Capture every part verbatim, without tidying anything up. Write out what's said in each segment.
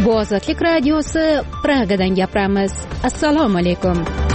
Bu Ozodlik radiosi, Pragadan gapiramiz. Assalomu alaykum.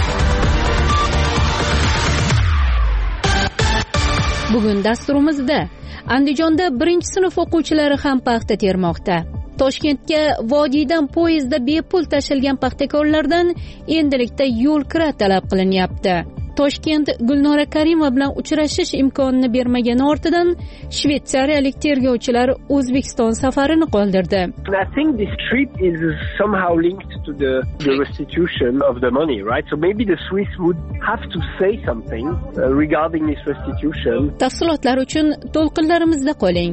Bugun dasturimizda Andijonda birinchi sinf o'quvchilari ham paxta termoqda. Toshkentga vodiydan poyezdda bepul tashilgan paxtakorlardan endilikda yo'l kira talab qilinyapti. Toshkent Gulnora Karimova bilan uchrashish imkonini bermagani ortidan shvetsariyalik tergovchilar O'zbekiston safarini qoldirdi. I think this trip is somehow linked to the, the restitution of the money, right? So maybe the Swiss would have to say something uh, regarding this restitution. Tafsilotlar uchun to'lqinlarimizda qoling.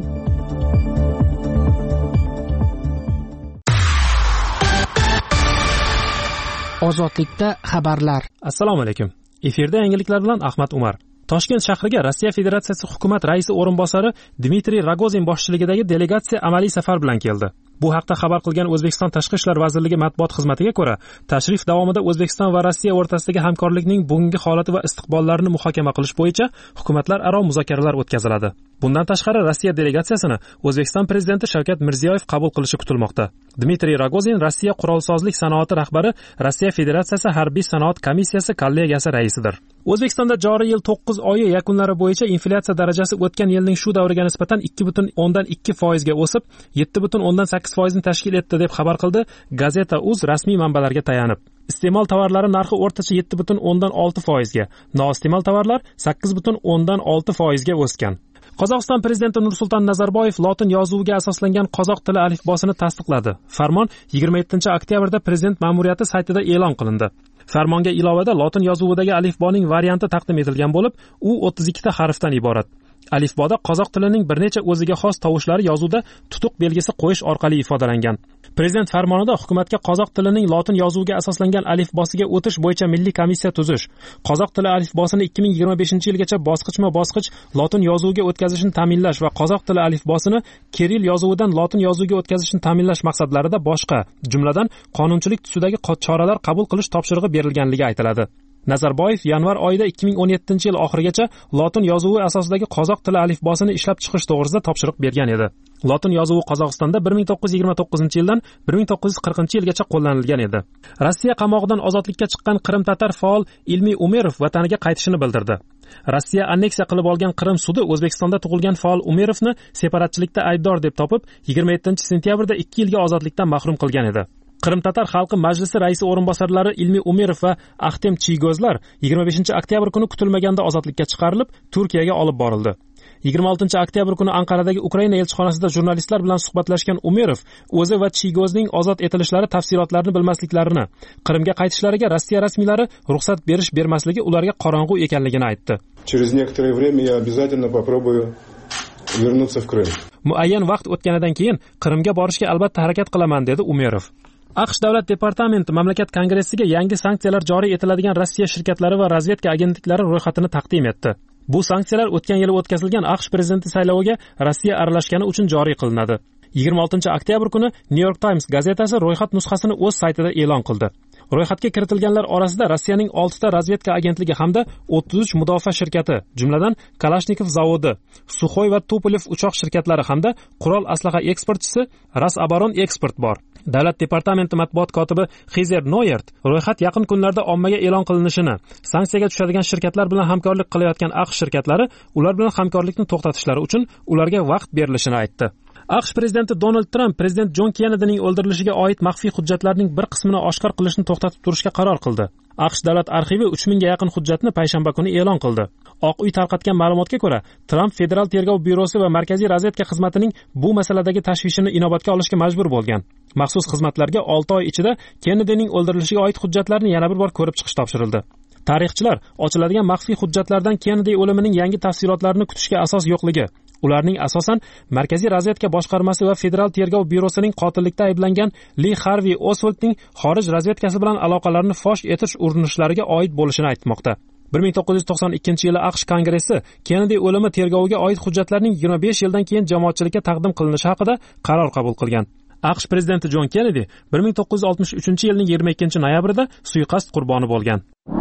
Ozodlikda xabarlar. Assalomu alaykum. Efirda yangiliklar bilan Ahmad Umar. Toshkent shahriga Rossiya Federatsiyasi hukumat raisi o'rinbosari Dmitriy Rogozin boshchiligidagi delegatsiya amaliy safar bilan keldi. Bu haqda xabar qilgan O'zbekiston Tashqi ishlar vazirligi matbuot xizmatiga ko'ra, tashrif davomida O'zbekiston va Rossiya o'rtasidagi hamkorlikning bugungi holati va istiqbollarini muhokama qilish bo'yicha hukumatlararo muzokaralar o'tkaziladi. Bundan tashqari Rossiya delegatsiyasini O'zbekiston prezidenti Shavkat Mirziyoyev qabul qilishi kutilmoqda. Dmitriy Rogozin Rossiya qurolsozlik sanoati rahbari, Rossiya Federatsiyasi harbiy sanoat komissiyasi kollegiyasi raisidir. O'zbekistonda joriy yil to'qqiz oyi yakunlari bo'yicha inflyatsiya darajasi o'tgan yilning shu davriga nisbatan ikki butun o'ndan ikki foizga o'sib, yetti butun o'ndan sakkiz foizni tashkil etdi deb xabar qildi Gazeta.uz rasmiy manbalarga tayanib. Iste'mol tovarlari narxi o'rtacha yetti butun o'ndan olti foizga, noiste'mol tovarlar sakkiz butun o'ndan olti foizga o'sgan. Qozog'iston prezidenti Nursulton Nazarboyev lotin yozuviga asoslangan qozoq tili alifbosini tasdiqladi. Farmon yigirma yettinchi oktyabrda prezident ma'muriyati saytida e'lon qilindi. Farmonga ilovada lotin yozuvidagi alifboning varianti taqdim etilgan bo'lib, u o'ttiz ikkita harfdan iborat. Alifboda qozoq tilining bir necha o'ziga xos tovushlari yozuvda tutuq belgisi qo'yish orqali ifodalangan. Prezident farmonida hukumatga qozoq tilining lotin yozuviga asoslangan alifbosiga o'tish bo'yicha milliy komissiya tuzish, qozoq tili alifbosini ikki ming yigirma beshinchi yilgacha bosqichma-bosqich lotin yozuviga o'tkazishni ta'minlash va qozoq tili alifbosini kiril yozuvidan lotin yozuviga o'tkazishni ta'minlash maqsadlarida boshqa, jumladan qonunchilik tusidagi choralar qabul qilish topshirig'i berilganligi aytiladi. Nazarboyev yanvar oyida ikki ming o'n yettinchi yil oxirigacha lotin yozuvi asosidagi qozoq tili alifbosini ishlab chiqish to'g'risida topshiriq bergan edi. Lotin yozuvi Qozog'istonda bir ming to'qqiz yuz yigirma to'qqizinchi yildan bir ming to'qqiz yuz qirqinchi yilgacha qo'llanilgan edi. Rossiya qamog'idan ozodlikka chiqqan Qrim-tatar faol Ilmiy Umerov vataniga qaytishini bildirdi. Rossiya anneksiya qilib olgan Qrim sudi O'zbekistonda tug'ilgan faol Umerovni separatchilikda aybdor deb topib, yigirma yettinchi sentyabrda ikki yilga ozodlikdan mahrum qilgan edi. Qrim-tatar xalqi majlisi raisi o'rinbosarlari Ilmiy Umerov va Ahtem Chiygozlar yigirma beshinchi oktyabr kuni kutilmaganda ozodlikka chiqarilib, Turkiyaga olib borildi. yigirma oltinchi oktyabr kuni Anqaradagi Ukraina elchixonasida jurnalistlar bilan suhbatlashgan Umerov o'zi va Chiygozning ozod etilishlari tafsilotlarini bilmasliklarini, Qrimga qaytishlariga Rossiya rasmiylari ruxsat berish bermasligi ularga qorong'u ekanligini aytdi. Через некоторое время я обязательно попробую вернуться в Крым. Muayyan vaqt o'tganidan keyin Qrimga borishga albatta harakat qilaman, dedi Umerov. AQSh davlat departamenti mamlakat kongressiga yangi sanksiyalar joriy etiladigan Rossiya shirkatlari va razvedka agentliklari ro'yxatini taqdim etdi. Bu sanksiyalar o'tgan yili o'tkazilgan AQSh prezidenti sayloviga Rossiya aralashgani uchun joriy qilinadi. yigirma oltinchi oktyabr kuni New York Times gazetasi ro'yxat nusxasini o'z saytida e'lon qildi. Ro'yxatga kiritilganlar orasida Rossiyaning oltita razvedka agentligi hamda o'ttiz uch mudofaa shirkati, jumladan Kalashnikov zavodi, Sukhoy va Tupolev uchoq shirkatlari hamda qurol aslaha eksportchisi Rosaboron Eksport bor. Davlat departamenti matbuot kotibi Xizer Noyert ro'yxat yaqin kunlarda ommaga e'lon qilinishini, sanksiyaga tushadigan shirkatlar bilan hamkorlik qilayotgan AQSh shirkatlari ular bilan hamkorlikni to'xtatishlari uchun ularga vaqt berilishini aytdi. AQSh prezidenti Donald Trump prezident Jon Kennedyning o'ldirilishiga oid maxfiy hujjatlarning bir qismini oshkor qilishni to'xtatib turishga qaror qildi. AQSh davlat arxivi uch mingga yaqin hujjatni payshanba kuni e'lon qildi. Oq uy tarqatgan ma'lumotga ko'ra, Trump Federal tergov byurosi va Markaziy razvedka xizmatining bu masaladagi tashvishini inobatga olishga majbur bo'lgan. Maxsus xizmatlarga olti oy ichida Kennedyning o'ldirilishiga oid hujjatlarni yana bir bor ko'rib chiqish topshirildi. Tarixchilar ochiladigan maxfiy hujjatlardan Kennedy o'limining yangi tafsilotlarini kutishga asos yo'qligi, ularning asosan Markaziy razvedka boshqarmasi va Federal tergov byurosining qotillikda ayblangan Lee Harvey Oswaldning xorij razvedkasi bilan aloqalarini fosh etish urinishlariga oid bo'lishini aytmoqda. bir ming to'qqiz yuz to'qson ikkinchi yili AQSh Kongressi Kennedy o'limi tergoviga oid hujjatlarning yigirma besh yildan keyin jamoatchilikka taqdim qilinishi haqida qaror qabul qilgan. AQSh prezidenti Jon Kennedy bir ming to'qqiz yuz oltmish uchinchi yilning yigirma ikkinchi noyabrida suiqasd qurboni bo'lgan.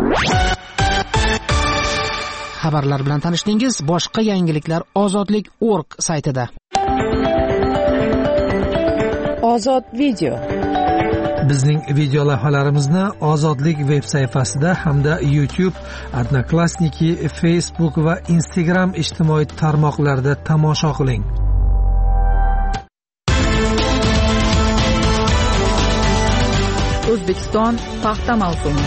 Xabarlar bilan tanishdingiz. Boshqa yangiliklar ozodlik nokta org saytida. Ozod video. Bizning video lavhalarimizni Ozodlik veb sayfasida hamda YouTube, Odnoklassniki, Facebook va Instagram ijtimoiy tarmoqlarida tomosha qiling. O'zbekiston paxta mavsumi.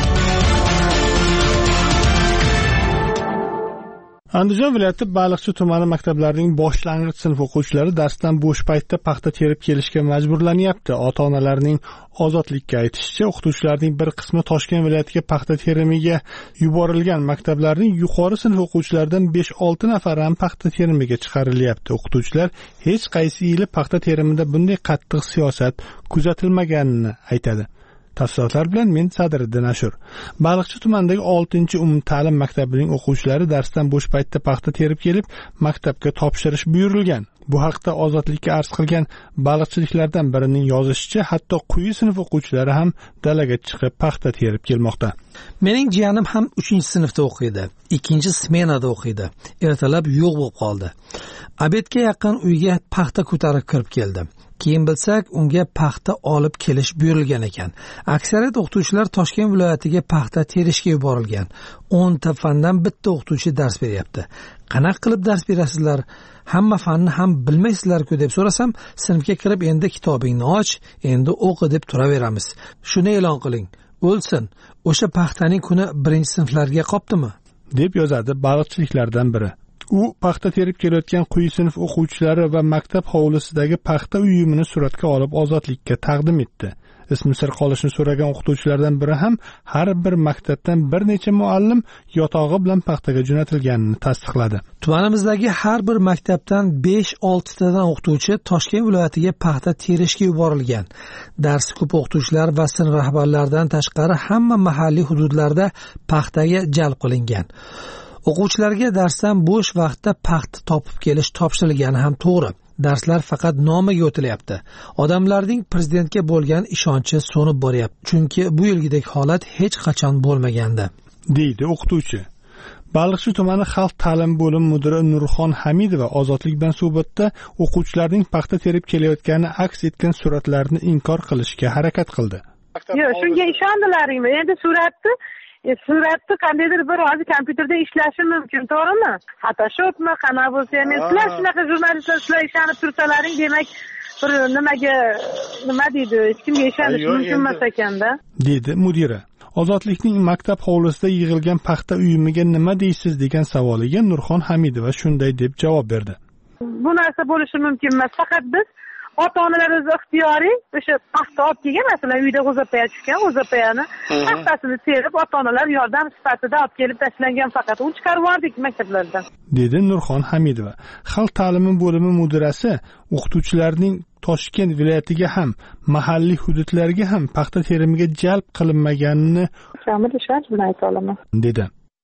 Andijon viloyati Baliqchi tumani maktablarining boshlang'ich sinf o'quvchilari darsdan bo'sh paytda paxta terib kelishga majburlanyapti. Ota-onalarning Ozodlikka aytishicha, o'qituvchilarning bir qismi Toshkent viloyatiga paxta terimiga yuborilgan. Maktablarning yuqori sinf o'quvchilaridan besh olti nafari ham paxta terimiga chiqarilyapti. O'qituvchilar hech qaysi yili paxta terimida bunday qattiq siyosat kuzatilmaganini aytadi. Tafsilotlar bilan men Sadriddin Ashur. Baliqchi tumanidagi oltinchi umumta'lim maktabining o'quvchilari darsdan bo'sh paytda paxta terib kelib, maktabga topshirish buyurilgan. Bu haqda Ozodlikka arz qilgan baliqchiliklardan birining yozishicha, hatto quyi sinf o'quvchilari ham dalaga chiqib paxta terib kelmoqda. Mening jiyanim ham uchinchi sinfda o'qiydi, ikkinchi smenada o'qiydi. Ertalab yo'q bo'lib qoldi. Obedga yaqin uyga paxta ko'tarib kirib keldi. Keyin bilsak, unga paxta olib kelish buyurilgan ekan. Aksariyat o'qituvchilar Toshkent viloyatiga paxta terishga yuborilgan. o'nta fandan bitta o'qituvchi dars beryapti. Qanaqa qilib dars berasizlar? Hamma fanni ham bilmaysizlar-ku deb so'rasam, sinfga kirib endi kitobingni och, endi o'qi deb turaveramiz. Shuni e'lon qiling. O'lsin. O'sha paxtaning kuni birinchi sinflarga qopdimi? deb yozadi baliqchiliklardan biri. U paxta terib kelayotgan quyi sinf o'quvchilari va maktab hovlisidagi paxta uyumini suratga olib Ozodlikka taqdim etdi. Ismi sir qolishini so'ragan o'qituvchilardan biri ham har bir maktabdan bir necha muallim yotog'i bilan paxtaga jo'natilganini tasdiqladi. Tumanimizdagi har bir maktabdan besh olti tadan o'qituvchi Toshkent viloyatiga paxta terishga yuborilgan. Darsi ko'p o'qituvchilar va sinf rahbarlaridan tashqari hamma mahalliy hududlarda paxtaga jalb qilingan. O'quvchilarga darsdan bo'sh vaqtda paxta topib kelish topshirilgani ham to'g'ri. Darslar faqat nomiga o'tilyapti. Odamlarning prezidentga bo'lgan ishonchi so'nib boryapti. Chunki bu yilgidek holat hech qachon bo'lmagandi, deydi o'qituvchi. Baliqchi tumani xalq ta'lim bo'limi mudiri Nurxon Hamidova Ozodlik bilan suhbatda o'quvchilarning paxta terib kelayotgani aks etgan suratlarni inkor qilishga harakat qildi. Yo'q, shunga ishondilaringmi? Endi suratni suratni qandaydir bir hozir kompyuterda ishlashi mumkin, to'g'rimi? Photoshopmi, qanaqa bo'lsa ham, sizlar shunaqa jurnalistlar sizlar ishonib tursalaring, demak bir nimaga nima deydi, hech kimga ishonish mumkin emas ekanda, dedi mudira. Ozodlikning maktab hovlisida yig'ilgan paxta uyumiga nima deysiz degan savoliga Nurxon Hamidova shunday deb javob berdi. Bu narsa bo'lishi mumkin emas, faqat biz ota-onalar o'z ixtiyoriy o'sha paxta olib kelgan, masalan uyda g'o'zapaya tushgan, g'o'zapayani paxtasini terib ota-onalar yordam sifatida olib kelib tashlangan, faqat uni chiqarib yubordik maktablardan, dedi Nurxon Hamidova. Xalq ta'limi bo'limi mudirasi o'qituvchilarning Toshkent viloyatiga ham mahalliy hududlarga ham paxta terimiga jalb qilinmaganini kamida ishonch bilan ayta olaman, dedi.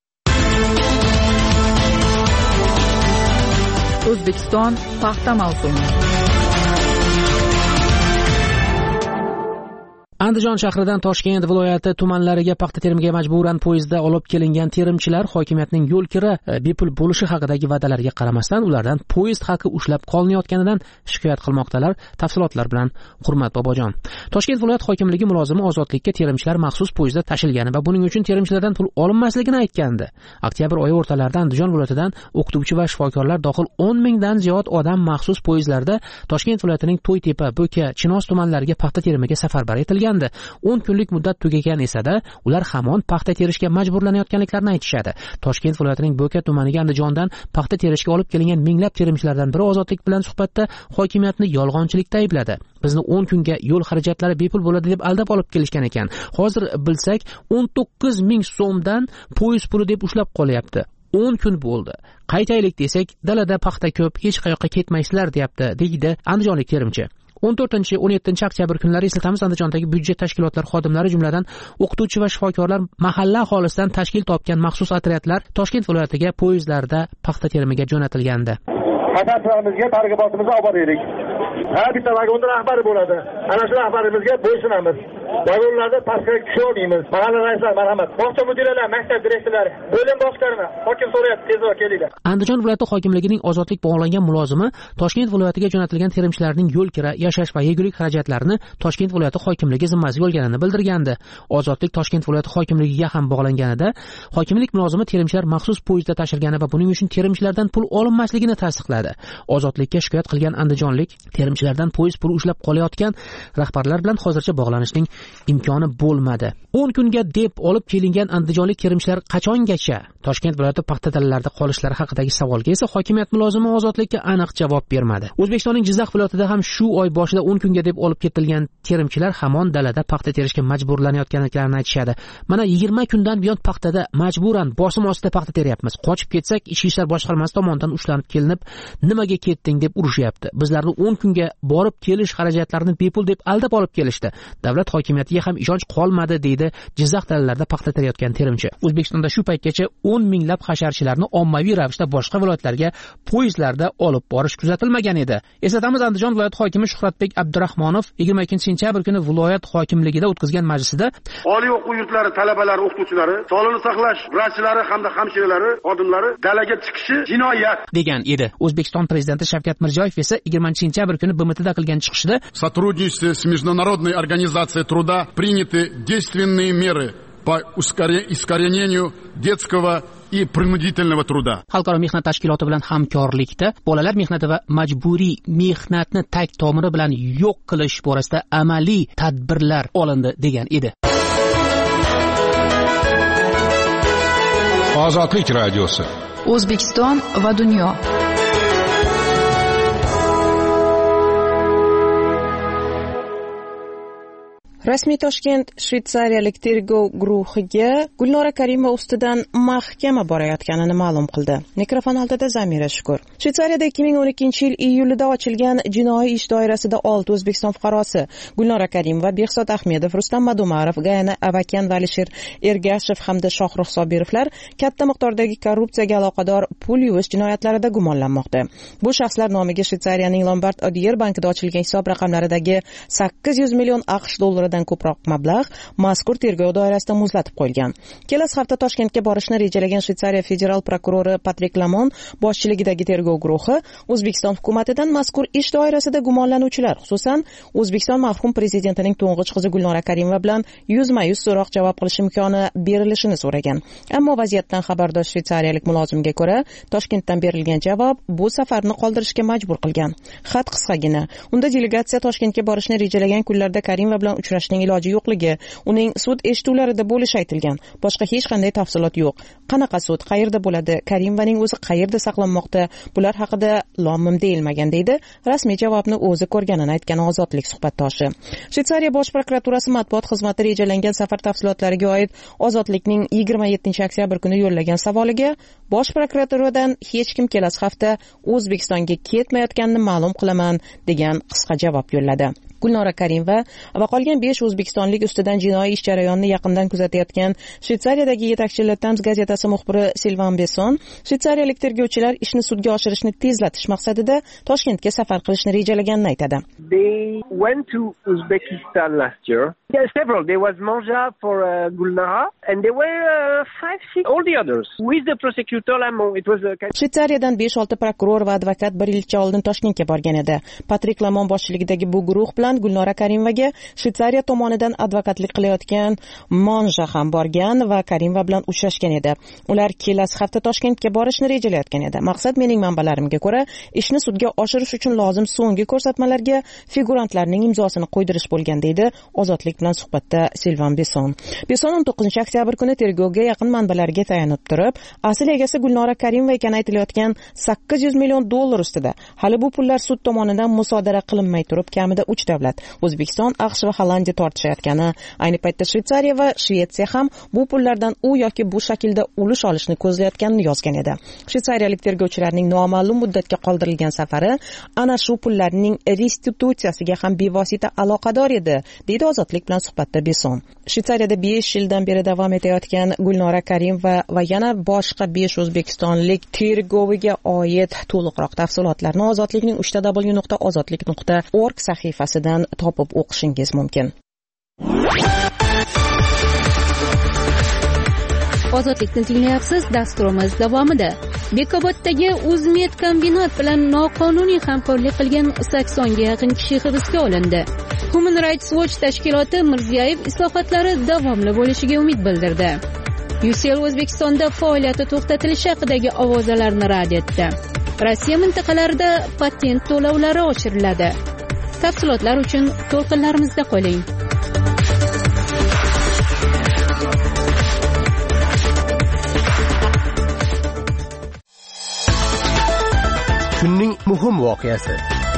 O'zbekiston paxta mavsumi. Andijon shahridan Toshkent viloyati tumanlariga paxta terimiga majburan poyezdda olib kelingan terimchilar hokimiyatning yo'l kiri bepul bo'lishi haqidagi va'dalariga qaramasdan ulardan poyezd haqi ushlab qolinayotganidan shikoyat qilmoqdalar. Tafsilotlar bilan Hurmat Bobojon. Toshkent viloyat hokimligi mulozimi Ozodlikka terimchilar maxsus poyezdda tashilgani va buning uchun terimchilardan pul olinmasligini aytgandi. Oktyabr oyi o'rtalarida Andijon viloyatidan o'qituvchi va shifokorlar dohil o'n mingdan ziyod odam maxsus poyezdlarda Toshkent viloyatining To'ytepa, Bo'ka, Chinoz tumanlariga paxta terimiga safarbar etilgan. o'n kunlik muddat tugagan esa-da, ular hamon paxta terishga majburlanayotganliklarini aytishadi. Toshkent viloyatining Bo'ka tumaniga Andijondan paxta terishga olib kelingan minglab terimchilardan biri Ozodlik bilan suhbatda hokimiyatni yolg'onchilikda aybladi. Bizni o'n kunga yo'l xarajatlari bepul bo'ladi deb aldab olib kelishgan ekan. Hozir bilsak, o'n to'qqiz ming so'mdan poyezd puli deb ushlab qolyapti. o'n kun bo'ldi. Qaytaylik desak, dalada paxta ko'p, hech qayoqqa ketmaysizlar, deyapti, deydi andijonlik terimchi. o'n to'rtinchi o'n yettinchi oktyabr kunlari eslatamiz, Andijondagi byudjet tashkilotlari xodimlari jumladan o'qituvchi va shifokorlar mahalla aholisidan tashkil topgan maxsus otryadlar Toshkent viloyatiga poyezdlarda paxta terimiga jo'natilgandi. Qatnashimizga targ'ibotimizni olib boraylik. Ha, bitta vagonda rahbari bo'ladi. Ana shu rahbarimizga bo'ysunamiz. vagonlarda pastga tusha olmaymiz. Mahalla raislar marhamat. Bog'cha mudiralari, maktab direktorlari, bo'lim boshqarma, hokim so'rayapti, tezroq kelinglar. Andijon viloyati hokimligining ozodlik bog'langan mulozimi Toshkent viloyatiga jo'natilgan terimchilarning yo'l kira, yashash va yegulik xarajatlarini Toshkent viloyati hokimligi zimmasiga olganini bildirgandi. Ozodlik Toshkent viloyati hokimligiga ham bog'langanida hokimlik mulozimi terimchilar maxsus poyezdda tashilgani va buning uchun terimchilardan pul olinmasligini tasdiqladi. Ozodlikka shikoyat qilgan andijonlik terimchilardan poyezd puli ushlab qolayotgan rahbarlar bilan hozircha bog'lanishning imkoni bo'lmadi. o'n kunga deb olib kelingan andijonlik terimchilar qachongacha Toshkent viloyati paxta dalalarida qolishlari haqidagi savolga esa hokimiyat mulozimi ozodlikka aniq javob bermadi. O'zbekistonning Jizzax viloyatida ham shu oy boshida o'n kunga deb olib ketilgan terimchilar hamon dalada paxta terishga majburlanayotganliklarini aytishadi. Mana yigirma kundan buyon paxtada majburan bosim ostida paxta teryapmiz. Qochib ketsak, Ichki ishlar boshqarmasi tomonidan ushlanib kelinib, nimaga ketding deb urushyapti. Bizlarni o'n kunga borib kelish xarajatlarini bepul deb aldab olib kelishdi. Davlat hokimiyatiga ham ishonch qolmadi, deydi Jizzax dalalarida paxta terayotgan terimchi. O'zbekistonda shu paytgacha o'n minglab hasharchilarni ommaviy ravishda boshqa viloyatlarga poyezdlarda olib borish kuzatilmagan edi. Eslatamiz, Andijon viloyati hokimi Shuhratbek Abdurahmonov yigirma ikkinchi sentyabr kuni viloyat hokimligida o'tkazgan majlisida oliy o'quv yurtlari talabalari, o'qituvchilari, sog'liqni saqlash vrachlari hamda hamshiralari xodimlari dalaga chiqishi jinoyat degan edi. O'zbekiston prezidenti Shavkat Mirziyoyev esa yigirmanchi sentyabr kuni B M Tda qilgan chiqishida в сотрудничестве с Международной организацией труда приняты действенные меры по искоренению детского и принудительного труда. Xalqaro mehnat tashkiloti bilan hamkorlikda bolalar mehnati va majburiy mehnatni tag tomiri bilan yo'q qilish borasida amaliy tadbirlar olindi degan edi. Ozodlik radiosi. O'zbekiston va dunyo. Rasmiy Toshkent shvetsariyalik tergov guruhiga Gulnora Karimova ustidan mahkama borayotganini ma'lum qildi. Mikrofon oldida Zamira Shukur. Shvetsariyada ikki ming o'n ikkinchi yil iyulida ochilgan jinoiy ish doirasida olti O'zbekiston fuqarosi Gulnora Karimova, Behzod Ahmedov, Rustam Madumarov, Gayana Avakan va Alisher Ergashev hamda Shohrux Sobirovlar katta miqdordagi korrupsiyaga aloqador pul yuvish jinoyatlarida gumonlanmoqda. Bu shaxslar nomiga Shvetsariyaning Lombard Odier bankida ochilgan hisob raqamlaridagi sakkiz yuz million AQSh dollari dan ko'proq mablag' mazkur tergov doirasida muzlatib qo'yilgan. Kelasi hafta Toshkentga borishni rejalagan Shvetsariya federal prokurori Patrik Lamon boshchiligidagi tergov guruhi O'zbekiston hukumatidan mazkur ish doirasida gumonlanuvchilar, xususan O'zbekiston marhum prezidentining to'ng'ich qizi Gulnora Karimova bilan yuzma-yuz so'roq javob qilish imkoni berilishini so'ragan. Ammo vaziyatdan xabardor shvetsariyalik mulozimga ko'ra, Toshkentdan berilgan javob bu safarni qoldirishga majbur qilgan. Xat qisqagina. Unda delegatsiya Toshkentga borishni rejalagan kunlarda Karimova bilan uchrashishning iloji yo'qligi, uning sud eshituvlarida bo'lishi aytilgan. Boshqa hech qanday tafsilot yo'q. Qanaqa sud, qayerda bo'ladi, Karimovaning o'zi qayerda saqlanmoqda, bular haqida lom-mim deyilmagan, deydi rasmiy javobni o'zi ko'rganini aytgan Ozodlik suhbatdoshi. Shvetsariya bosh prokuraturasi matbuot xizmati rejalangan safar tafsilotlariga oid Ozodlikning yigirma yettinchi oktyabr kuni yo'llagan savoliga bosh prokuraturadan hech kim kelasi hafta O'zbekistonga ketmayotganini ma'lum qilaman degan qisqa javob yo'lladi. Gulnora Karimova va qolgan besh o'zbekistonlik ustidan jinoiy ish jarayonini yaqindan kuzatayotgan Shvetsariyadagi yetakchi Le Temps gazetasi muxbiri Sylvain Besson shvetsariyalik tergovchilar ishni sudga oshirishni tezlatish maqsadida Toshkentga safar qilishni rejalaganini aytadi. They went to Uzbekistan last year. There are several. There was Manja for uh, Gulnara and there were uh, five, six, all the others. With the prosecutor Lamont, it was a kind... Shvetsariyadan besh olti prokuror va advokat bir yilcha oldin Toshkentga borgan edi. Patrik Lamont boshchiligidagi bu guruh bilan Gulnora Karimovaga Shvetsariya tomonidan advokatlik qilayotgan Monja ham borgan va Karimova bilan uchrashgan edi. Ular kelasi hafta Toshkentga borishni rejalayotgan edi. Maqsad, mening manbalarimga ko'ra, ishni sudga oshirish uchun lozim so'nggi ko'rsatmalarga figurantlarning imzosini qo'ydirish bo'lgan, deydi Ozodlik bilan suhbatda Sylvain Besson. Besson o'n to'qqizinchi oktyabr kuni tergovga yaqin manbalarga tayanib turib, asl egasi Gulnora Karimova ekani aytilayotgan sakkiz yuz million dollar ustida hali bu pullar sud tomonidan musodara qilinmay turib kamida uch davlat O'zbekiston, AQSh va Hollandiya tortishayotgani, ayni paytda Shvetsariya va Shvetsiya ham bu pullardan u yoki bu shaklda ulush olishni ko'zlayotganini yozgan edi. Shvetsariyalik tergovchilarning noma'lum muddatga qoldirilgan safari ana shu pullarning restitutsiyasiga ham bevosita aloqador edi, deydi Ozodlik bilan suhbatda Besson. Shvetsariyada besh yildan beri davom etayotgan Gulnora Karimova va yana boshqa besh o'zbekistonlik tergoviga oid to'liqroq tafsilotlarni Ozodlikning uch w nuqta ozodlik nuqta org sahifasidan topib o'qishingiz mumkin. Ozodlikni tinglayapsiz. Dasturimiz davomida Bekoboddagi O'zmed kombinat bilan noqonuniy hamkorlik qilgan saksonga yaqin kishi hibsga olindi. Human Rights Watch tashkiloti Mirziyoyev islohotlari davomli bo'lishiga umid bildirdi. U C L O'zbekistonda faoliyati to'xtatilishi haqidagi ovozalarni rad etdi. Rossiya mintaqalarida patent to'lovlari oshiriladi. Tafsilotlar uchun to'lqinlarimizda qoling. Kunning muhim voqeasi.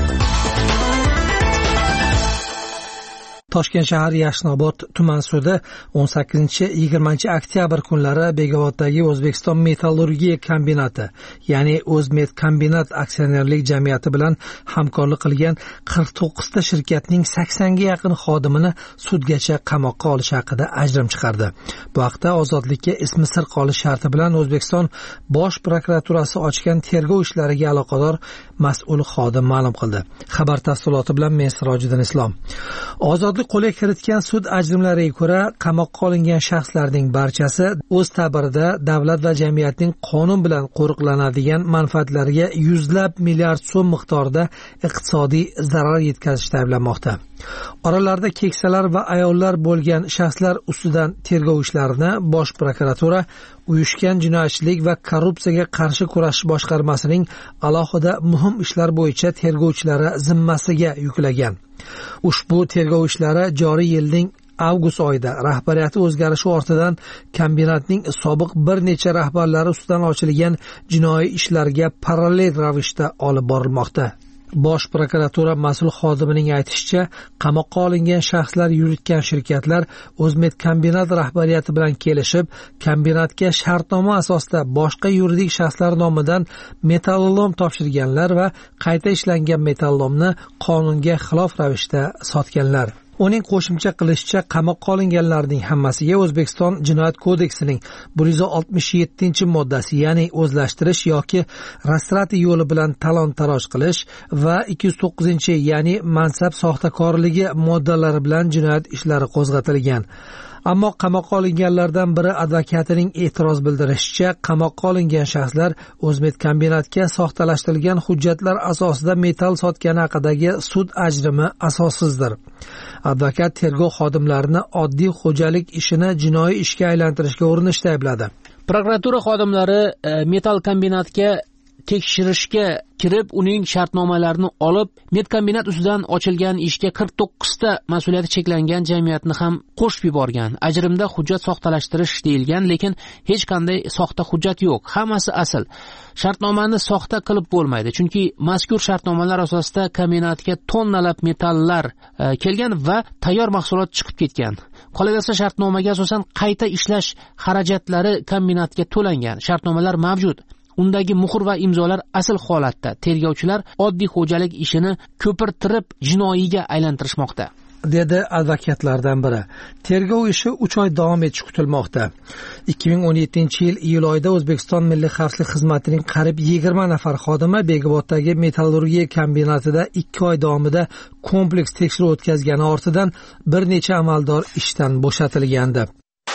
Toshkent shahar Yashnobod tuman sudi o'n sakkizinchi yigirmanchi oktyabr kunlari Bekoboddagi O'zbekiston metallurgiya kombinati, ya'ni O'zmed kombinat aksionerlik jamiyati bilan hamkorlik qilgan qirq to'qqizta shirkatning saksonga yaqin xodimini sudgacha qamoqqa olish haqida ajrim chiqardi. Bu haqda Ozodlikka ismi sir qolish sharti bilan O'zbekiston Bosh prokuraturasi ochgan tergov ishlariga aloqador mas'ul xodim ma'lum qildi. Xabar tafsiloti bilan men Sirojiddin Islom. Ozodlik qo'lga kiritgan sud ajrimlariga ko'ra, qamoqqa olingan shaxslarning barchasi o'z ta'birida davlat va jamiyatning qonun bilan qo'riqlanadigan manfaatlariga yuzlab milliard so'm miqdorida iqtisodiy zarar yetkazishda ayblanmoqda. Oralarida keksalar va ayollar bo'lgan shaxslar ustidan tergov ishlarini Bosh prokuratura uyushgan jinoyatchilik va korrupsiyaga qarshi kurashish boshqarmasining alohida muhim ishlar bo'yicha tergovchilari zimmasiga yuklagan. Ushbu tergov ishlari joriy yilning avgust oyida rahbariyati o'zgarishi ortidan kombinatning sobiq bir necha rahbarlari ustidan ochilgan jinoiy ishlarga parallel ravishda olib borilmoqda. Bosh prokuratura mas'ul xodimining aytishicha, qamoqqa olingan shaxslar yuritgan shirkatlar O'zmed kombinat rahbariyati bilan kelishib, kombinatga shartnoma asosida boshqa yuridik shaxslar nomidan metallolom topshirganlar va qayta ishlangan metallolomni qonunga xilof ravishda sotganlar. Uning qo'shimcha qilishicha, qamoqqa olinganlarning hammasiga O'zbekiston Jinoyat kodeksining bir yuz oltmish yettinchi moddasi, ya'ni o'zlashtirish yoki rastrati yo'li bilan talon-taroj qilish va ikki yuz to'qqizinchi, ya'ni mansab soxtakorligi moddalari bilan jinoyat ishlari qo'zg'atilgan. Ammo qamoqqa olinganlardan biri advokatining e'tiroz bildirishicha, qamoqqa olingan shaxslar O'zmed kombinatga soxtalashtirilgan hujjatlar asosida metall sotgani haqidagi sud ajrimi asossizdir. Advokat tergov xodimlarini oddiy xo'jalik ishini jinoiy ishga aylantirishga urinishda aybladi. Prokuratura xodimlari e, metall kombinatga tekshirishga kirib, uning shartnomalarini olib, met kombinat ustidan ochilgan ishga qirq to'qqizta mas'uliyati cheklangan jamiyatni ham qo'shib yuborgan. Ajrimda hujjat soxtalashtirish deyilgan, lekin hech qanday soxta hujjat yo'q. Hammasi asl. Shartnomani soxta qilib bo'lmaydi, chunki mazkur shartnomalar asosida kombinatga tonnalab metallar e, kelgan va tayyor mahsulot chiqib ketgan. Qolaversa, shartnomaga asosan qayta ishlash xarajatlari kombinatga to'langan. Shartnomalar mavjud. Undagi muhr va imzolar asl holatda. Tergovchilar oddiy xo'jalik ishini ko'pirtirib jinoiyga aylantirishmoqda, dedi advokatlardan biri. Tergov ishi uch oy davom etishi kutilmoqda. ikki ming o'n yettinchi yil iyul oyida O'zbekiston Milliy xavfsizlik xizmatining qariyb yigirma nafar xodimi Bekoboddagi metallurgiya kombinatida ikki oy davomida kompleks tekshiruv o'tkazgani ortidan bir necha amaldor ishdan bo'shatilgandi.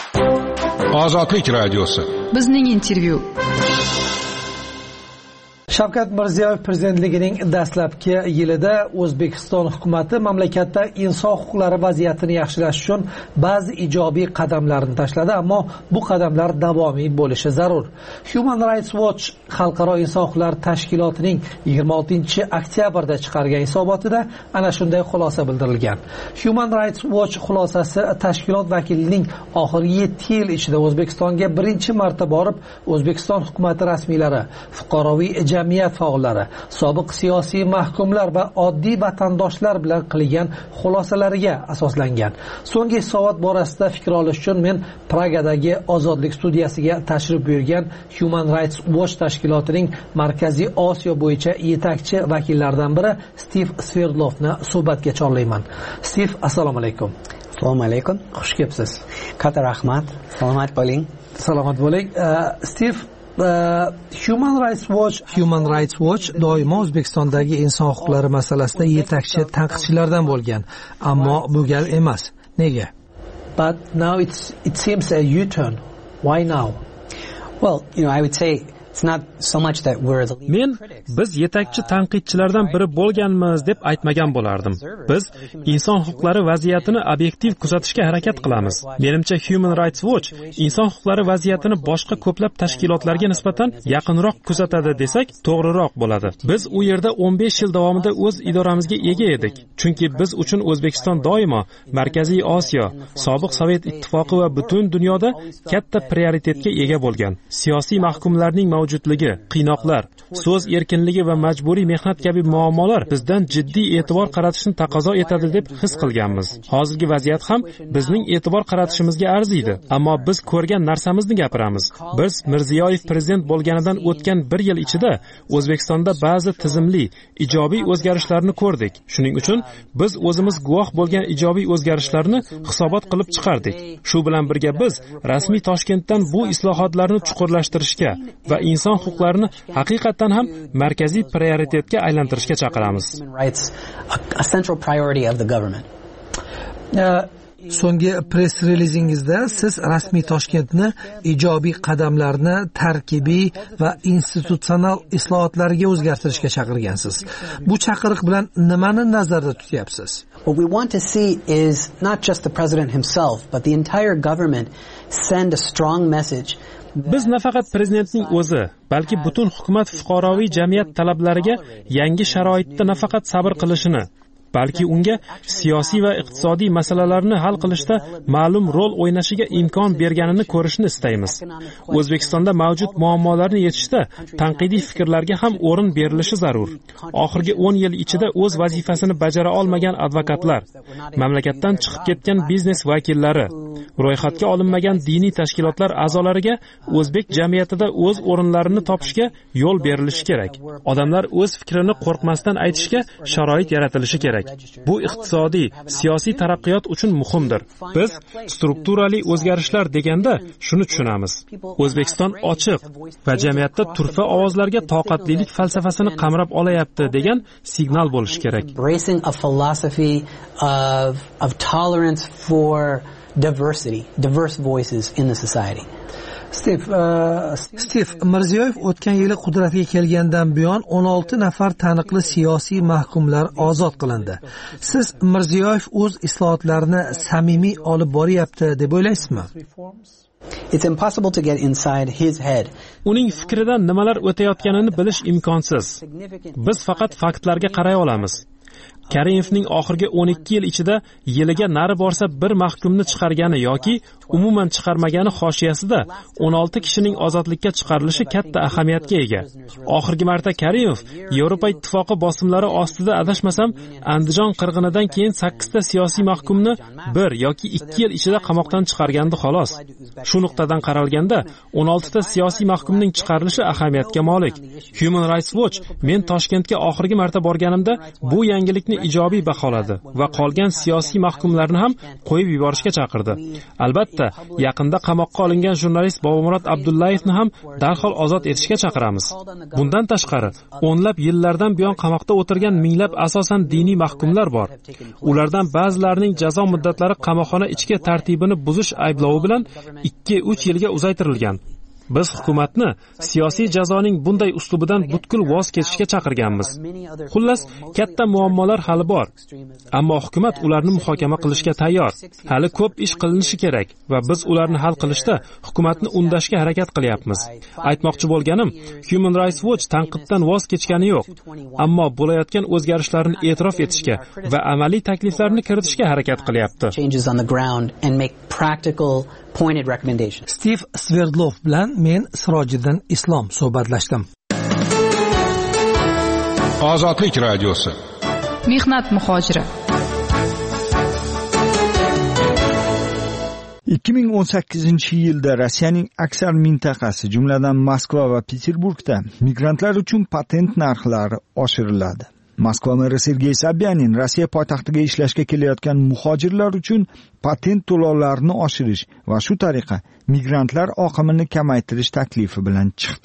Ozodlik radiosi. Bizning intervyu. Shavkat Mirziyoyev prezidentligining dastlabki yilida O'zbekiston hukumatı mamlakatda inson huquqlari vaziyatini yaxshilash uchun ba'zi ijobiy qadamlarni tashladi, ammo bu qadamlar davomiy bo'lishi zarur. Human Rights Watch xalqaro inson huquqlari tashkilotining yigirma oltinchi oktyabrda chiqargan hisobotida ana shunday xulosa bildirilgan. Human Rights Watch xulosasi tashkilot vakilining oxirgi yetti yil ichida O'zbekistonga birinchi marta borib, O'zbekiston hukumatı rasmiylari, fuqaroviy jamiyat faollari, sobiq siyosiy mahkumlar va oddiy vatandoshlar bilan qilgan xulosalariga asoslangan. So'nggi hisobot borasida fikr olish uchun men Pragadagi Ozodlik studiyasiga tashrif buyurgan Human Rights Watch tashkilotining Markaziy Osiyo bo'yicha yetakchi vakillaridan biri Steve Sverdlovni suhbatga chorlayman. Steve, assalomu alaykum. Assalomu alaykum. Xush kelibsiz. Katta rahmat. Salomat bo'ling. Salomat bo'ling. Steve, Uh, Human Rights Watch Human Rights Watch doimo O'zbekistondagi inson huquqlari masalasida yetakchi tanqidchilardan bo'lgan, ammo bu gal emas. Nega? But now it's it seems a U-turn. Why now? Well, you know, I would say it's not so much that we're the leading Men biz yetakchi tanqidchilardan biri bo'lganmiz deb aytmagan bo'lardim. Biz inson huquqlari vaziyatini obyektiv kuzatishga harakat qilamiz. Menimcha Human Rights Watch inson huquqlari vaziyatini boshqa ko'plab tashkilotlarga nisbatan yaqinroq kuzatadi desak, to'g'riroq bo'ladi. Biz u yerda o'n besh yil davomida o'z idoramizga ega edik. Chunki biz uchun O'zbekiston doimo Markaziy Osiyo, sobiq Sovet ittifoqi va butun dunyoda katta prioritetga ega bo'lgan. Siyosiy mahkumlarning mavjudligi, qiynoqlar, so'z erkinligi va majburiy mehnat kabi muammolar bizdan jiddiy e'tibor qaratishni taqozo etadi deb his qilganmiz. Hozirgi vaziyat ham bizning e'tibor qaratishimizga arziydi, ammo biz ko'rgan narsamizni gapiramiz. Biz Mirziyoyev prezident bo'lganidan o'tgan bir yil ichida O'zbekistonda ba'zi tizimli, ijobiy o'zgarishlarni ko'rdik. Shuning uchun biz o'zimiz guvoh bo'lgan ijobiy o'zgarishlarni hisobot qilib chiqardik. Shu bilan birga biz rasmiy Toshkentdan bu islohotlarni chuqurlashtirishga va inson huquqlarini haqiqatan ham markaziy prioritetga aylantirishga chaqiramiz. So'nggi press relizingizda siz rasmiy Toshkentni ijobiy qadamlarni tarkibiy va institutsional islohotlarga o'zgartirishga chaqirgansiz. Bu chaqiriq bilan nimani nazarda tutyapsiz? What we want to see is not just the president himself, but the entire government send a strong message. Biz nafaqat prezidentning o'zi, balki butun hukumat fuqaroviy jamiyat talablariga yangi sharoitda nafaqat sabr qilishini, balki unga siyosiy va iqtisodiy masalalarni hal qilishda ma'lum rol o'ynashiga imkon berganini ko'rishni istaymiz. O'zbekistonda mavjud muammolarni yechishda tanqidiy fikrlarga ham o'rin berilishi zarur. Oxirgi o'n yil ichida o'z vazifasini bajara olmagan advokatlar, mamlakatdan chiqib ketgan biznes vakillari, ro'yxatga olinmagan diniy tashkilotlar a'zolariga o'zbek jamiyatida o'z o'rinlarini topishga yo'l berilishi kerak. Odamlar o'z fikrini qo'rqmasdan aytishga sharoit yaratilishi kerak. Bu iqtisodiy, siyosiy taraqqiyot uchun muhimdir. Biz strukturali o'zgarishlar deganda shuni tushunamiz. O'zbekiston ochiq va jamiyatda turfa ovozlarga toqatlilik falsafasini qamrab olayapti degan signal bo'lishi kerak. Embracing a philosophy of of tolerance for diversity, diverse voices in the society. Steve, uh, Steve Mirziyoyev o'tgan yili qudratga kelgandan buyon o'n olti nafar taniqli siyosiy mahkumlar ozod qilindi. Siz Mirziyoyev o'z islohotlarini samimiy olib boryapti deb o'ylaysizmi? It's impossible to get inside his head. Uning fikridan nimalar o'tayotganini bilish imkonsiz. Biz faqat faktlarga qaray olamiz. Karimovning oxirgi o'n ikki yil ichida yiliga nari borsa bir mahkumni chiqargani yoki umuman chiqarmagani hoshiyasida o'n olti kishining ozodlikka chiqarilishi katta ahamiyatga ega. Oxirgi marta Karimov Yevropa ittifoqi bosimlari ostida adashmasam Andijon qirg'inidan keyin sakkiz ta siyosiy mahkumni bir yoki ikki yil ichida qamoqdan chiqargandi xolos. Shu nuqtadan qaralganda o'n olti ta siyosiy mahkumning chiqarilishi ahamiyatga molik. Human Rights Watch men Toshkentga oxirgi marta borganimda bu yangilikni ijobiy baholadi va qolgan siyosiy mahkumlarni ham qo'yib yuborishga chaqirdi. Albatta, yaqinda qamoqqa olingan jurnalist Bobomurod Abdullayevni ham darhol ozod etishga chaqiramiz. Bundan tashqari, o'nlab yillardan buyon qamoqda o'tirgan minglab asosan diniy mahkumlar bor. Ulardan ba'zilarining jazo muddatlari qamoqxona ichki tartibini buzish ayblovi bilan ikki uch yilga uzaytirilgan. Biz hukumatni siyosiy jazoning bunday uslubidan butkul voz kechishga chaqirganmiz. Xullas, katta muammolar hali bor, ammo hukumat ularni muhokama qilishga tayyor. Hali ko'p ish qilinishi kerak va biz ularni hal qilishda hukumatni undashga harakat qilyapmiz. Aytmoqchi bo'lganim, Human Rights Watch tanqiddan voz kechgani yo'q, ammo bo'layotgan o'zgarishlarni e'tirof etishga va amaliy takliflarni kiritishga harakat qilyapti. Steve Sverdlov bilan men Sirojiddin Islom suhbatlashdim. Ozodlik radiosi. Mehnat muhojiri. ikki ming o'n sakkizinchi yilda Rossiyaning aksar mintaqasi, jumladan Moskva va Peterburgda migrantlar uchun patent narxlari oshiriladi. Moskva meri Sergey Sobyanin Rossiya poytaxtiga ishlashga kelayotgan muhojirlar uchun patent to'lovlarini oshirish va shu tariqa migrantlar oqimini kamaytirish taklifi bilan chiqdi.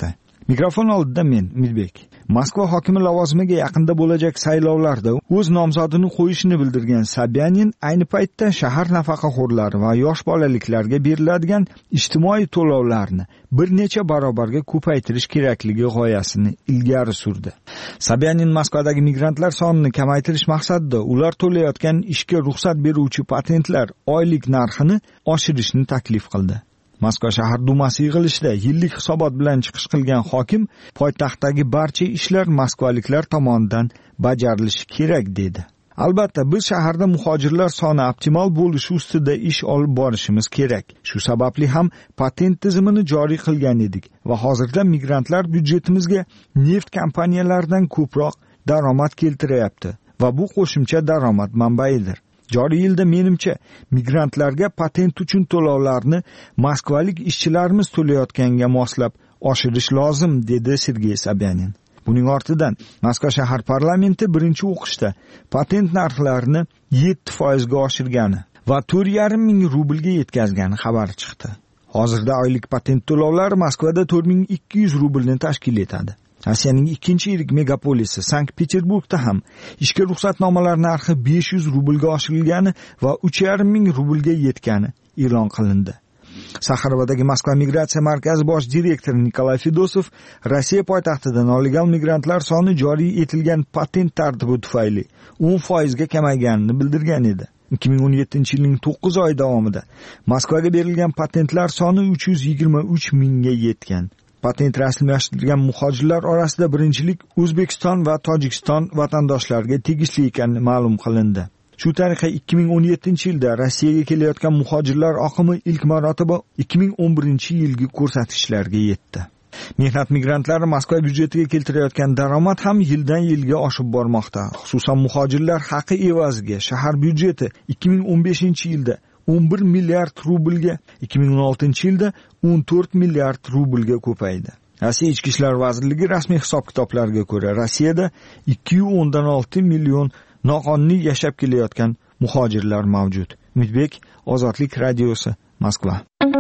Mikrofon oldida men Umidbek. Moskva hokimi lavozimiga yaqinda bo'lajak saylovlarda o'z nomzodini qo'yishini bildirgan Sobyanin ayni paytda shahar nafaqaxo'rlari va yosh bolaliklarga beriladigan ijtimoiy to'lovlarni bir necha barobarga ko'paytirish kerakligi g'oyasini ilgari surdi. Sobyanin Moskvadagi migrantlar sonini kamaytirish maqsadida ular to'layotgan ishga ruxsat beruvchi patentlar oylik narxini oshirishni taklif qildi. Moskva shahar dumasi yig'ilishida yillik hisobot bilan chiqish qilgan hokim poytaxtdagi barcha ishlar moskvaliklar tomonidan bajarilishi kerak dedi. Albatta, biz shaharda muhojirlar soni optimal bo'lishi ustida ish olib borishimiz kerak. Shu sababli ham patent tizimini joriy qilgan edik va hozirda migrantlar byudjetimizga neft kompaniyalaridan ko'proq daromad keltiryapti va bu qo'shimcha daromad manbaidir. Joriy yilda menimcha migrantlarga patent uchun to'lovlarni moskvalik ishchilarimiz to'layotganga moslab oshirish lozim, dedi Sergey Sobyanin. Buning ortidan Moskva shahar parlamenti birinchi o'qishda patent narxlarini yetti foiz ga oshirgani va to'rt yarim ming rublga yetkazgani xabari chiqdi. Hozirda oylik patent to'lovlari Moskvada to'rt ming ikki yuz rublni tashkil etadi. Rossiyaning ikkinchi yirik megapolisi Sankt-Peterburgda ham ishga ruxsatnomalar narxi besh yuz rublga oshirilgani va uch yarim ming rublga yetgani e'lon qilindi. Saxarovadagi Moskva migratsiya markazi bosh direktori Nikolay Fedosov Rossiya poytaxtidan illegal migrantlar soni joriy etilgan patent tartibi tufayli o'n foiz ga kamayganini bildirgan edi. ikki ming o'n yettinchi yilning to'qqiz oy davomida Moskvaga berilgan patentlar soni uch yuz yigirma uch mingga yetgan. Patent rasmiylashtirilgan muhojirlar orasida birinchilik O'zbekiston va Tojikiston vatandoshlariga tegishli ekani ma'lum qilindi. Shu tariqa ikki ming o'n yettinchi yilda Rossiyaga kelayotgan muhojirlar oqimi ilk marotaba ikki ming o'n birinchi yilgi ko'rsatkichlarga yetdi. Mehnat migrantlari Moskva byudjetiga keltirayotgan daromad ham yildan yilga oshib bormoqda. Xususan muhojirlar haqi evaziga shahar byudjeti ikki ming o'n beshinchi yilda o'n bir milliard rublga, ikki ming o'n oltinchi yilda o'n to'rt milliard rublga ko'paydi. Rossiya Ichki ishlar vazirligi rasmiy hisob-kitoblarga ko'ra, Rossiyada ikki nuqta o'ndan olti million noqonuniy yashab kelayotgan muhojirlar mavjud. Umidbek, Ozodlik radiosi, Moskva.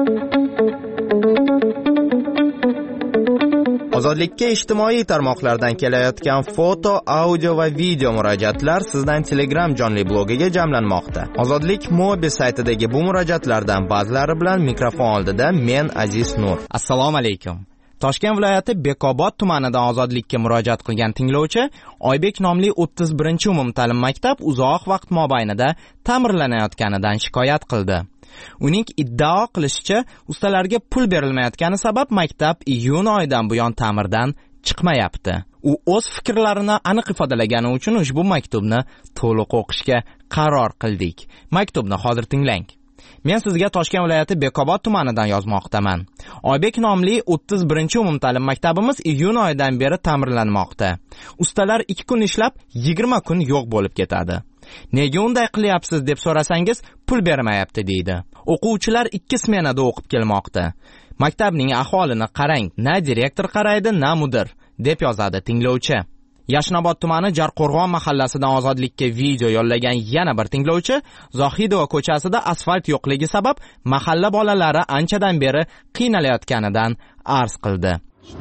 Ozodlikka ijtimoiy tarmoqlardan kelayotgan foto, audio va video murojaatlar sizdan Telegram jonli blogiga jamlanmoqda. Ozodlik Mobi saytidagi bu murojaatlardan ba'zilari bilan mikrofon oldida men Aziz Nur. Assalomu alaykum. Toshkent viloyati Bekobod tumanidan Ozodlikka murojaat qilgan tinglovchi Oybek nomli o'ttiz birinchi umumta'lim maktab uzoq vaqt mobaynida ta'mirlanayotganidan shikoyat qildi. Uning iddao qilishicha, ustalarga pul berilmayotgani sabab maktab iyun oyidan buyon ta'mirdan chiqmayapti. U o'z fikrlarini aniq ifodalagani uchun ushbu maktubni to'liq o'qishga qaror qildik. Maktubni hozir tinglang. Men sizga Toshkent viloyati Bekobod tumanidan yozmoqdaman. Oybek nomli o'ttiz birinchi umumta'lim maktabimiz iyun oyidan beri ta'mirlanmoqda. Ustalar ikki kun ishlab, yigirma kun yo'q bo'lib ketadi. Nega unday qilyapsiz deb so'rasangiz, pul bermayapti deydi. O'quvchilar ikki smenada o'qib kelmoqda. Maktabning ahvolini qarang, na direktor qaraydi, na mudir, deb yozadi tinglovchi. Yashnobod tumani Jarqo'rg'on mahallasidan Ozodlikka video yo'llagan yana bir tinglovchi Zohidova ko'chasida asfalt yo'qligi sabab mahalla bolalari anchadan beri qiynalayotganidan arz qildi.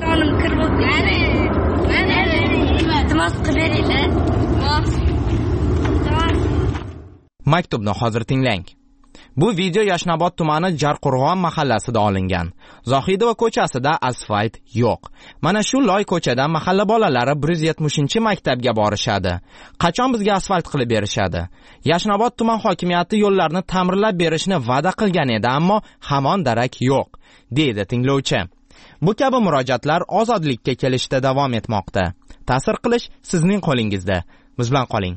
Maktubni hozir tinglang. Bu video Yashnobod tumani Jarqo'rg'on mahallasida olingan. Zohidova ko'chasida asfalt yo'q. Mana shu loy ko'chadan mahalla bolalari bir yuz yetmishinchi maktabga borishadi. Qachon bizga asfalt qilib berishadi? Yashnobod tuman hokimiyati yo'llarni ta'mirlab berishni va'da qilgan edi, ammo hamon darak yo'q, deydi tinglovchi. Bu kabi murojaatlar Ozodlikka kelishda davom etmoqda. Ta'sir qilish sizning qo'lingizda. Biz bilan qoling.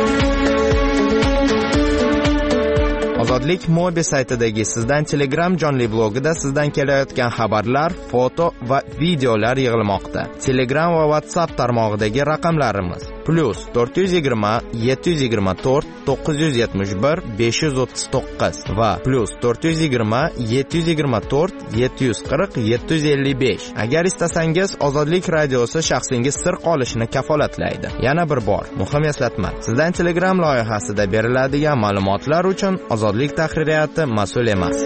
Ozodlik Mobi saytidagi sizdan Telegram jonli blogida sizdan kelayotgan xabarlar, foto va videolar yig'ilmoqda. Telegram va WhatsApp tarmog'idagi raqamlarimiz plus to'rt yuz yigirma yetti yuz yigirma to'rt to'qqiz yuz yetmish bir besh yuz o'ttiz to'qqiz va plus to'rt yuz yigirma yetti yuz yigirma to'rt yetti yuz qirq yetti yuz ellik besh. Agar istasangiz, Ozodlik radiosi shaxsingiz sir qolishini kafolatlaydi. Yana bir bor muhim eslatma. Sizdan Telegram loyihasida beriladigan ma'lumotlar uchun Ozodlik tahririyati mas'ul emas.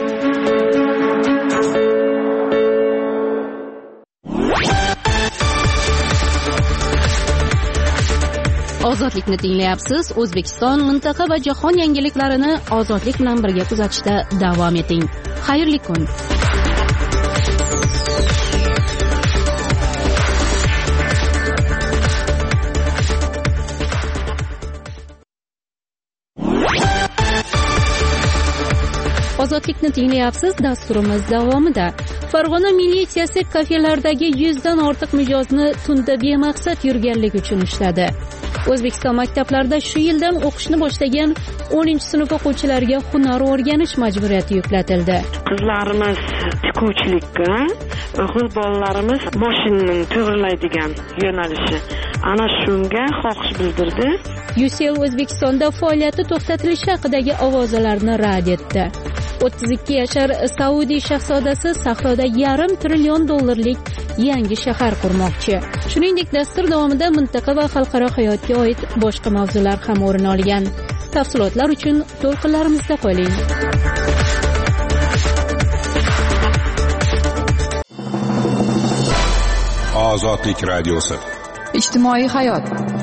Ozodlikni tinglayapsiz. O'zbekiston, mintaqa va jahon yangiliklarini ozodlik bilan birga kuzatishda davom eting. Xayrli kun. Ozodlikni tinglayapsiz. Dasturimiz davomida Farg'ona militsiyasi kafelardagi yuzdan ortiq mijozni tunda bemaqsad yurganlik uchun ushladi. O'zbekiston maktablarida shu yildan o'qishni boshlagan o'ninchi sinf o'quvchilariga hunar o'rganish majburiyati yuklatildi. Qizlarimiz tikuvchilikka, o'g'il bolalarimiz mashinani to'g'rilaydigan yo'nalishi. Ana shunga xohish bildirdi. U C L O'zbekistonda faoliyati to'xtatilishi haqidagi ovozalarni rad etdi. o'ttiz ikki yashar Saudiya shahzodasi sahroda yarim trillion dollarlik yangi shahar qurmoqchi. Shuningdek, dastur davomida mintaqa va xalqaro hayotga oid boshqa mavzular ham o'rin olgan. Tafsilotlar uchun to'lqinlarimizda qoling. Ozodlik radiosi. Ijtimoiy hayot.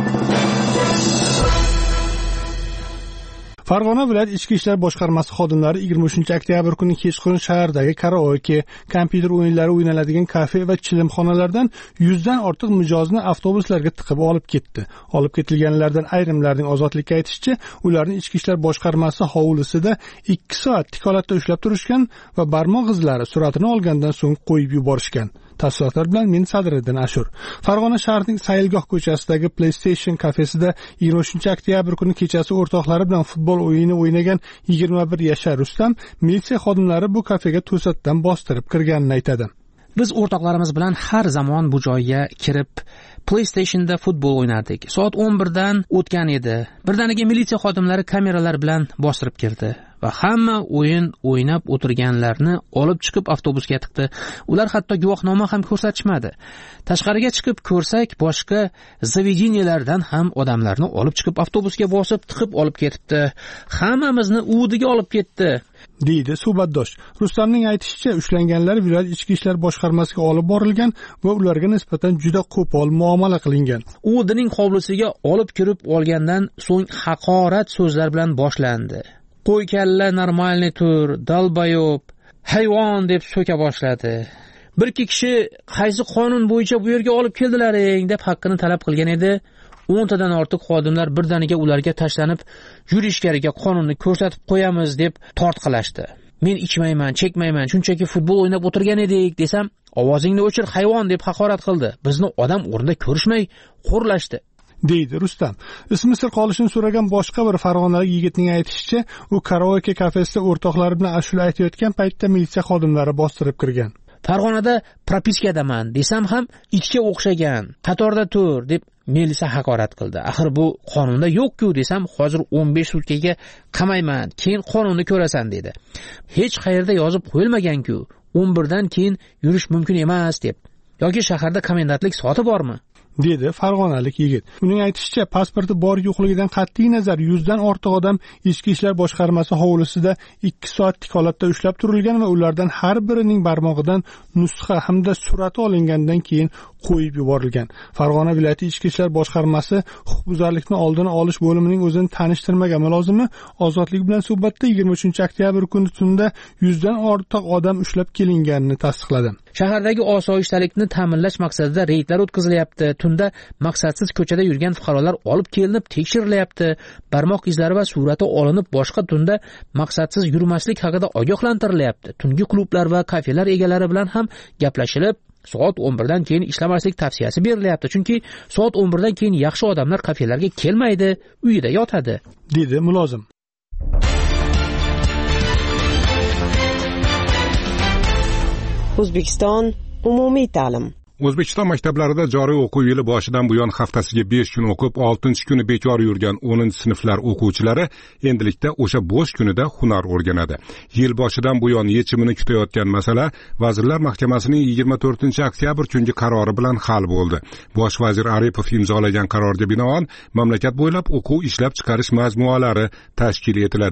Farg'ona viloyat ichki ishlar boshqarmasi xodimlari yigirma uchinchi oktyabr kuni kechqurun shahardagi karaoke, kompyuter o'yinlari o'ynaladigan kafe va chilimxonalardan yuzdan ortiq mijozni avtobuslarga tiqib olib ketdi. Olib ketilganlardan ayrimlarining ozodlikka aytishicha, ularni ichki ishlar boshqarmasi hovlisida ikki soat tikolatda ushlab turishgan va barmoq izlari suratini olgandan so'ng qo'yib yuborishgan. Tafsilotlar bilan men Sadriddin Ashur. Farg'ona shahrining Sayilgoh ko'chasidagi PlayStation kafesida yigirma uchinchi oktyabr kuni kechasi o'rtoqlari bilan futbol o'yini o'ynagan yigirma bir yashar Rustam militsiya xodimlari bu kafega to'satdan bostirib kirganini aytadi. Biz o'rtoqlarimiz bilan har zamon bu joyga kirib PlayStationda futbol o'ynardik. Soat o'n birdan o'tgan edi. Birdaniga militsiya xodimlari kameralar bilan bostirib kirdi va hamma o'yin o'ynab o'tirganlarni olib chiqib avtobusga tiqdi. Ular hatto guvohnoma ham ko'rsatishmadi. Tashqariga chiqib ko'rsak, boshqa zavedeniyalardan ham odamlarni olib chiqib avtobusga bosib tiqib olib ketibdi. Hammamizni uviga olib ketdi, deydi suhbatdosh. Rustamning aytishicha, ushlanganlar viloyat ichki ishlar boshqarmasiga olib borilgan va ularga nisbatan juda qo'pol muomala qilingan. Uvining hovlisiga olib kirib olgandan so'ng haqorat so'zlar bilan boshlandi. Qo'y kalla normalniy tur, dalbayob, hayvon deb so'ka boshladi. Bir ikki kishi qaysi qonun bo'yicha bu yerga olib keldilaring deb haqqini talab qilgan edi. o'ntadan ortiq xodimlar birdaniga ularga tashlanib, yur ichkariga qonunni ko'rsatib qo'yamiz deb tortqilashdi. Men ichmayman, chekmayman, shunchaki futbol o'ynab o'tirgan edik desam, ovozingni o'chir hayvon deb haqorat qildi. Bizni odam o'rnida ko'rishmay xo'rlashdi, deydi Rustam. Ismi sir qolishini so'ragan boshqa bir farg'onalik yigitning aytishicha, u karaoke kafesida o'rtoqlari bilan ashula aytayotgan paytda militsiya xodimlari bostirib kirgan. Farg'onada propiskadaman desam ham itga o'xshagan, qatorda tur deb militsiya haqorat qildi. Axir bu qonunda yo'q-ku desam, hozir o'n besh sutkaga qamayman, keyin qonunni ko'rasan dedi. Hech qayerda yozib qo'yilmagan-ku, o'n birdan keyin yurish mumkin emas deb. Yoki shaharda komendantlik soati bormi? dedi farg'onalik yigit. Uning aytishicha, pasporti bor yo'qligidan qat'iy nazar yuzdan ortiq odam ichki ishlar boshqarmasi hovlisida ikki soat tikolatda ushlab turilgan va ulardan har birining barmog'idan nusxa hamda surati olingandan keyin qo'yib yuborilgan. Farg'ona viloyati ichki ishlar boshqarmasi huquqbuzarlikni oldini olish bo'limining o'zini tanishtirmagan mulozimi ozodlik bilan suhbatda yigirma uchinchi oktyabr kuni tunda yuzdan ortiq odam ushlab kelinganini tasdiqladi. Shahardagi osoyishtalikni ta'minlash maqsadida reydlar o'tkazilyapti. Tunda maqsadsiz ko'chada yurgan fuqarolar olib kelinib tekshirilyapti. Barmoq izlari va surati olinib boshqa tunda maqsadsiz yurmaslik haqida ogohlantirilyapti. Tungi klublar va kafelar egalari bilan ham gaplashilib, soat o'n birdan keyin ishlamaslik tavsiyasi berilyapti. Chunki soat o'n birdan keyin yaxshi odamlar kafelarga kelmaydi, uyida yotadi, dedi mulozim. O'zbekiston umumiy ta'lim. O'zbekiston maktablarida joriy o'quv yili boshidan buyon haftasiga besh kun o'qib, oltinchi kuni bekor yurgan o'ninchi sinflar o'quvchilari endilikda o'sha bo'sh kunida hunar o'rganadi. Yil boshidan buyon yechimini kutayotgan masala Vazirlar Mahkamasining yigirma to'rtinchi oktyabr kungi qarori bilan hal bo'ldi. Bosh vazir Aripov imzolagan qarorga binoan mamlakat bo'ylab o'quv ishlab chiqarish majmualari tashkil etiladi.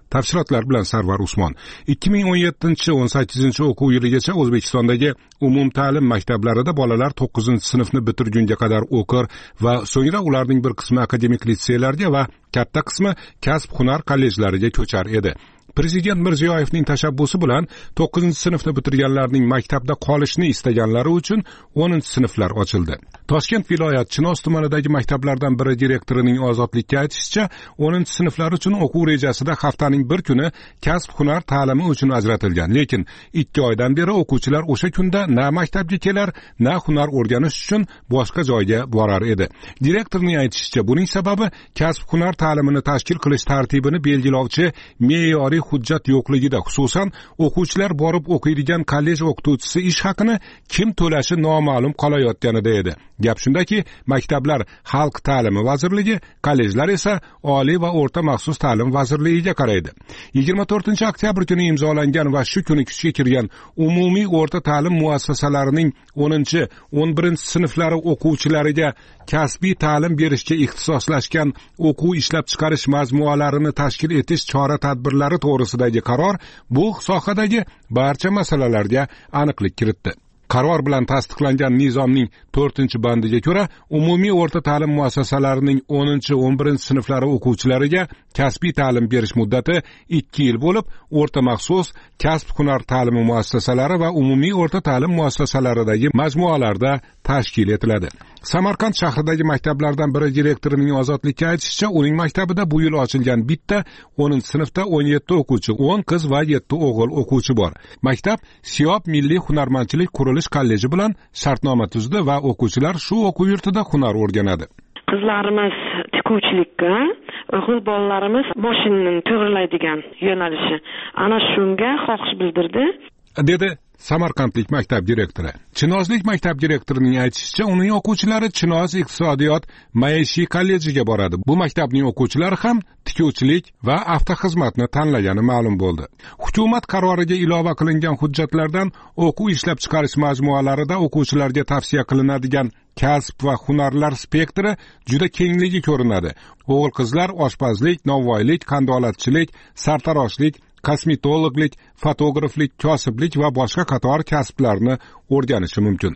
Tafsilotlar bilan Sarvar Usmon. ikki ming o'n yettinchi o'n sakkizinchi o'quv yiligacha O'zbekistondagi umumta'lim maktablarida bolalar to'qqizinchi sinfni bitirgunga qadar o'qir va so'ngra ularning bir qismi akademik litseylarga va katta qismi kasb-hunar kollejlariga ko'char edi. Prezident Mirziyoyevning tashabbusi bilan to'qqizinchi sinfni bitirganlarning maktabda qolishni istaganlari uchun o'ninchi sinflar ochildi. Toshkent viloyat Chinoz tumanidagi maktablardan biri direktorining ozodlikka aytishicha, o'ninchi sinflar uchun o'quv rejasida haftaning bir kuni kasb-hunar ta'limi uchun ajratilgan, lekin ikki oydan beri o'quvchilar o'sha kunda na maktabga kelar, na hunar o'rganish uchun boshqa joyga borar edi. Direktorning aytishicha, buning sababi kasb-hunar ta'limini tashkil qilish tartibini belgilovchi me'yoriy hujjat yo'qligida, xususan o'quvchilar borib o'qiydigan kollej o'qituvchisi ish haqini kim to'lashi noma'lum qolayotganida edi. Gap shundaki, maktablar Xalq ta'limi vazirligi, kollejlar esa Oliy va o'rta maxsus ta'lim vazirligiga qaraydi. yigirma to'rtinchi oktyabr kuni imzolangan va shu kuni kuchga kirgan umumiy o'rta ta'lim muassasalarining o'ninchi o'n birinchi sinflari o'quvchilariga kasbiy ta'lim berishga ixtisoslashgan o'quv ishlab chiqarish majmualarini tashkil etish chora-tadbirlari to'g'risidagi qaror bu sohadagi barcha masalalarga aniqlik kiritdi. Qaror bilan tasdiqlangan nizomning to'rtinchi bandiga ko'ra, umumiy o'rta ta'lim muassasalarining o'ninchi o'n birinchi sinflari o'quvchilariga kasbiy ta'lim berish muddati ikki yil bo'lib, o'rta maxsus, kasb-hunar ta'limi muassasalari va umumiy o'rta ta'lim muassasalaridagi majmualarda tashkil etiladi. Samarqand shahridagi maktablardan biri direktorining ozodlikka aytishicha, uning maktabida bu yil ochilgan bitta o'ninchi sinfda o'n yetti o'quvchi, o'n qiz va yetti o'g'il o'quvchi bor. Maktab Siyob milliy hunarmandchilik qurilish kolleji bilan shartnoma tuzdi va o'quvchilar shu o'quv yurtida hunar o'rganadi. Qizlarimiz tikuvchilikka, o'g'il bolalarimiz mashinani to'g'rilaydigan yo'nalishi. Ana shunga xohish bildirdi, dedi Samarqandlik maktab direktori. Chinozlik maktab direktorining aytishicha, uning o'quvchilari Chinoz iqtisodiyot maishiy kollejiga boradi. Bu maktabning o'quvchilari ham tikuvchilik va avtoxizmatni tanlagani ma'lum bo'ldi. Hukumat qaroriga ilova qilingan hujjatlardan o'quv ishlab chiqarish majmualarida o'quvchilarga tavsiya qilinadigan kasb va hunarlar spektri juda kengligi ko'rinadi. O'g'il-qizlar oshpazlik, novvoylik, qandolatchilik, sartaroshlik, kosmetologlik, fotograflik, kosiblik va boshqa qator kasblarni o'rganishi mumkin.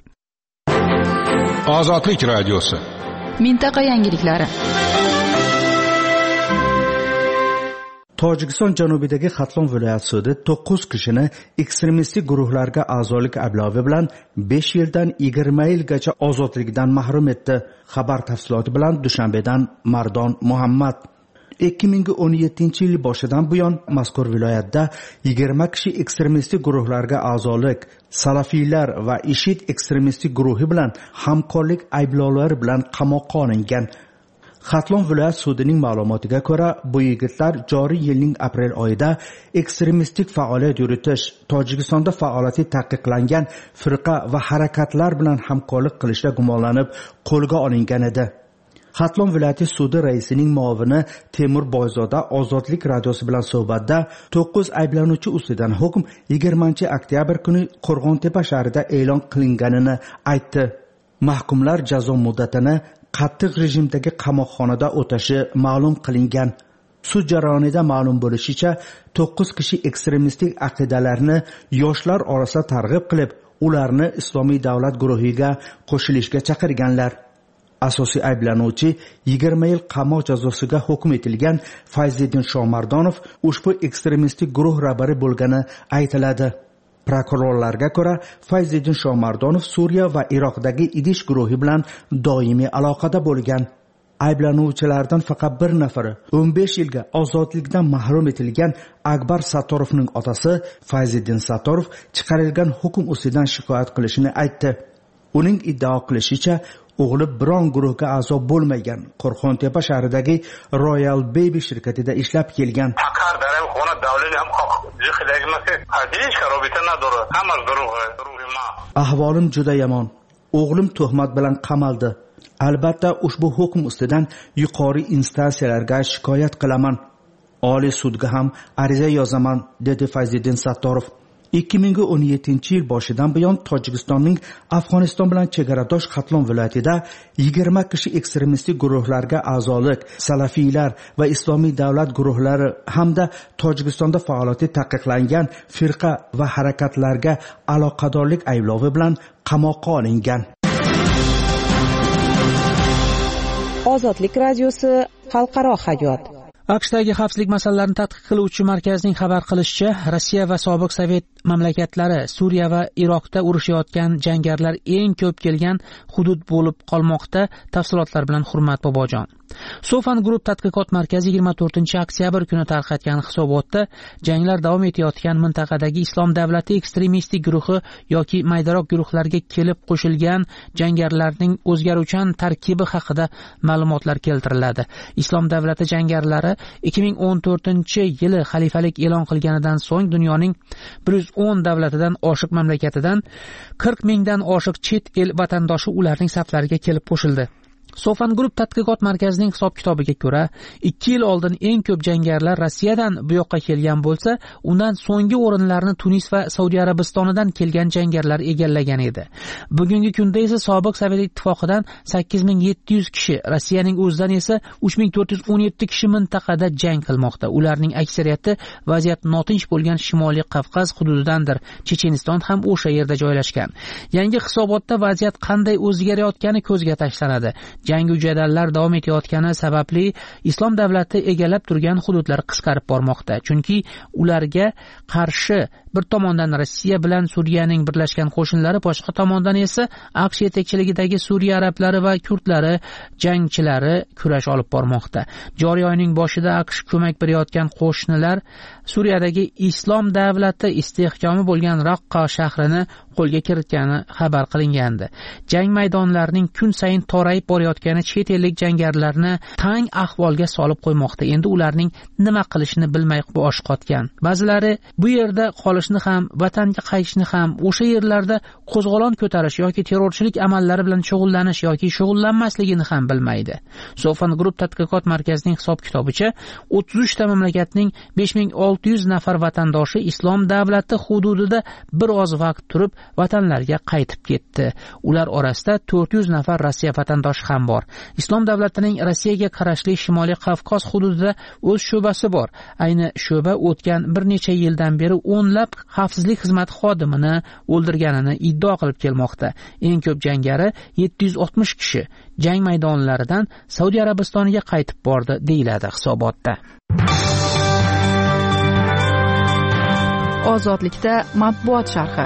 Ozodlik radiosi. Mintaqa yangiliklari. Tojikiston janubidagi Xatlon viloyat sudi to'qqiz kishini ekstremistik guruhlarga a'zolik ayblovi bilan besh yildan yigirma yilgacha ozodlikdan mahrum etdi. Xabar tafsiloti bilan Dushanbedan Mardon Muhammad. ikki ming o'n yettinchi yil boshidan buyon mazkur viloyatda yigirma kishi ekstremistik guruhlarga a'zolik, salafiylar va IShID ekstremistik guruhi bilan hamkorlik ayblovlari bilan qamoqqa olingan. Xatlon viloyat sudining ma'lumotiga ko'ra, bu yigitlar joriy yilning aprel oyida ekstremistik faoliyat yuritish, Tojikistonda faoliyati taqiqlangan firqa va harakatlar bilan hamkorlik qilishda gumonlanib qo'lga olingan edi. Xatlon viloyati sudi raisining muovini Temur Boyzoda Ozodlik radiosi bilan suhbatda to'qqiz ayblanuvchi ustidan hukm yigirmanchi oktyabr kuni Qo'rg'ontepa shahrida e'lon qilinganini aytdi. Mahkumlar jazo muddatini qattiq rejimdagi qamoqxonada o'tashi ma'lum qilingan. Sud jarayonida ma'lum bo'lishicha, to'qqiz kishi ekstremistik aqidalarni yoshlar orasida targ'ib qilib, ularni Islomiy davlat guruhiga qo'shilishga chaqirganlar. Asosiy ayblanuvchi yigirma yil qamoq jazosiga hukm etilgan Fayziddin Shomardonov ushbu ekstremistik guruh rahbari bo'lgani aytiladi. Prokurorlarga ko'ra, Fayziddin Shomardonov Suriya va Iroqdagi IDish guruhi bilan doimiy aloqada bo'lgan. Ayblanuvchilardan faqat bir nafari o'n besh yilga ozodlikdan mahrum etilgan Akbar Satorovning otasi Fayziddin Satorov chiqarilgan hukm ustidan shikoyat qilishini aytdi. Uning iddao qilishicha, o'g'li biron guruhga a'zo bo'lmagan Qo'rg'ontepa shahridagi Royal Baby shirkatida ishlab kelgan. Ahvolim juda yomon. O'g'lim tuhmat bilan qamaldi. Albatta ushbu hukm ustidan yuqori instansiyalarga shikoyat qilaman. Oliy sudga ham ariza yozaman, dedi Fayziddin Sattorov. ikki ming o'n yettinchi yil boshidan buyon Tojikistonning Afg'oniston bilan chegaradosh Qatlon viloyatida yigirma kishi ekstremistik guruhlarga a'zolik, salafiylar va islomiy davlat guruhlari hamda Tojikistonda faoliyati taqiqlangan firqa va harakatlarga aloqadorlik ayblovi bilan qamoqqa olingan. Ozodlik radiosi xalqaro hayot. AQShdagi xavfsizlik masalalarini tadqiq qiluvchi markazning xabar qilishicha, Rossiya va sobiq Sovet mamlakatlari Suriya va Iroqda urushayotgan jangarilar eng ko'p kelgan hudud bo'lib qolmoqda. Tafsilotlar bilan Hurmat Bobojon. Sofan Group tadqiqot markazi yigirma to'rtinchi oktyabr kuni tarqatgan hisobotda janglar davom etayotgan mintaqadagi Islom davlati ekstremistik guruhi yoki maydaroq guruhlarga kelib qo'shilgan jangarilarning o'zgaruvchan tarkibi haqida ma'lumotlar keltiriladi. Islom davlati jangarilari ikki ming o'n to'rtinchi yili xalifalik e'lon qilganidan so'ng dunyoning bir yuz o'n davlatidan oshiq mamlakatidan qirq mingdan oshiq chet el vatandoshi ularning saflariga kelib qo'shildi. Sofan Group tadqiqot markazining hisob-kitobiga ko'ra, ikki yil oldin eng ko'p jangarilar Rossiyadan bu yoqqa kelgan bo'lsa, undan so'nggi o'rinlarni Tunis va Saudiya Arabistonidan kelgan jangarilar egallagan edi. Bugungi kunda esa sobiq Sovet ittifoqidan sakkiz ming yetti yuz kishi, Rossiyaning o'zidan esa uch ming to'rt yuz o'n yetti kishi mintaqada jang qilmoqda. Ularning aksariyati vaziyat notinch bo'lgan Shimoliy Qafqaz hududidandir. Checheniston ham o'sha yerda joylashgan. Yangi hisobotda vaziyat qanday o'zgarayotgani ko'zga tashlanadi. Jangu jadallar davom etayotgani sababli Islom davlati egallab turgan hududlar qisqarib bormoqda. Chunki ularga qarshi bir tomondan Rossiya bilan Suriyaning birlashgan qo'shinlari, boshqa tomondan esa AQSh yetakchiligidagi Suriya arablari va kurdlari jangchilari kurash olib bormoqda. Joriy oyning boshida AQSh ko'mak berayotgan qo'shnilar Suriyadagi Islom davlati istehkomi bo'lgan Raqqa shahrini qo'lga kiritgani xabar qilingandi. Jang maydonlarining kun sayin torayib borayotgani chet ellik jangarilarni tang ahvolga solib qo'ymoqda. Endi ularning nima qilishini bilmay bosh qotgan. Ba'zilari bu yerda qolishni ham, vatanga qaytishni ham, o'sha yerlarda qo'zg'olon ko'tarish yoki terrorchilik amallari bilan shug'ullanish yoki shug'ullanmasligini ham bilmaydi. Sofan Group tadqiqot markazining hisob-kitobicha o'ttiz uch ta mamlakatning besh ming olti yuz nafar vatandoshi Islom davlati hududida bir oz vaqt turib vatanlariga qaytib ketdi. Ular orasida to'rt yuz nafar Rossiya vatandoshi ham bor. Islom davlatining Rossiyaga qarashli Shimoliy Qafqoz hududida o'z sho'basi bor. Ayni sho'ba o'tgan bir necha yildan beri o'nlab xavfsizlik xizmati xodimini o'ldirganini iddao qilib kelmoqda. Eng ko'p jangari yetti yuz oltmish kishi jang maydonlaridan Saudiya Arabistoniga qaytib bordi, deyiladi hisobotda. Ozodlikda matbuot sharhi.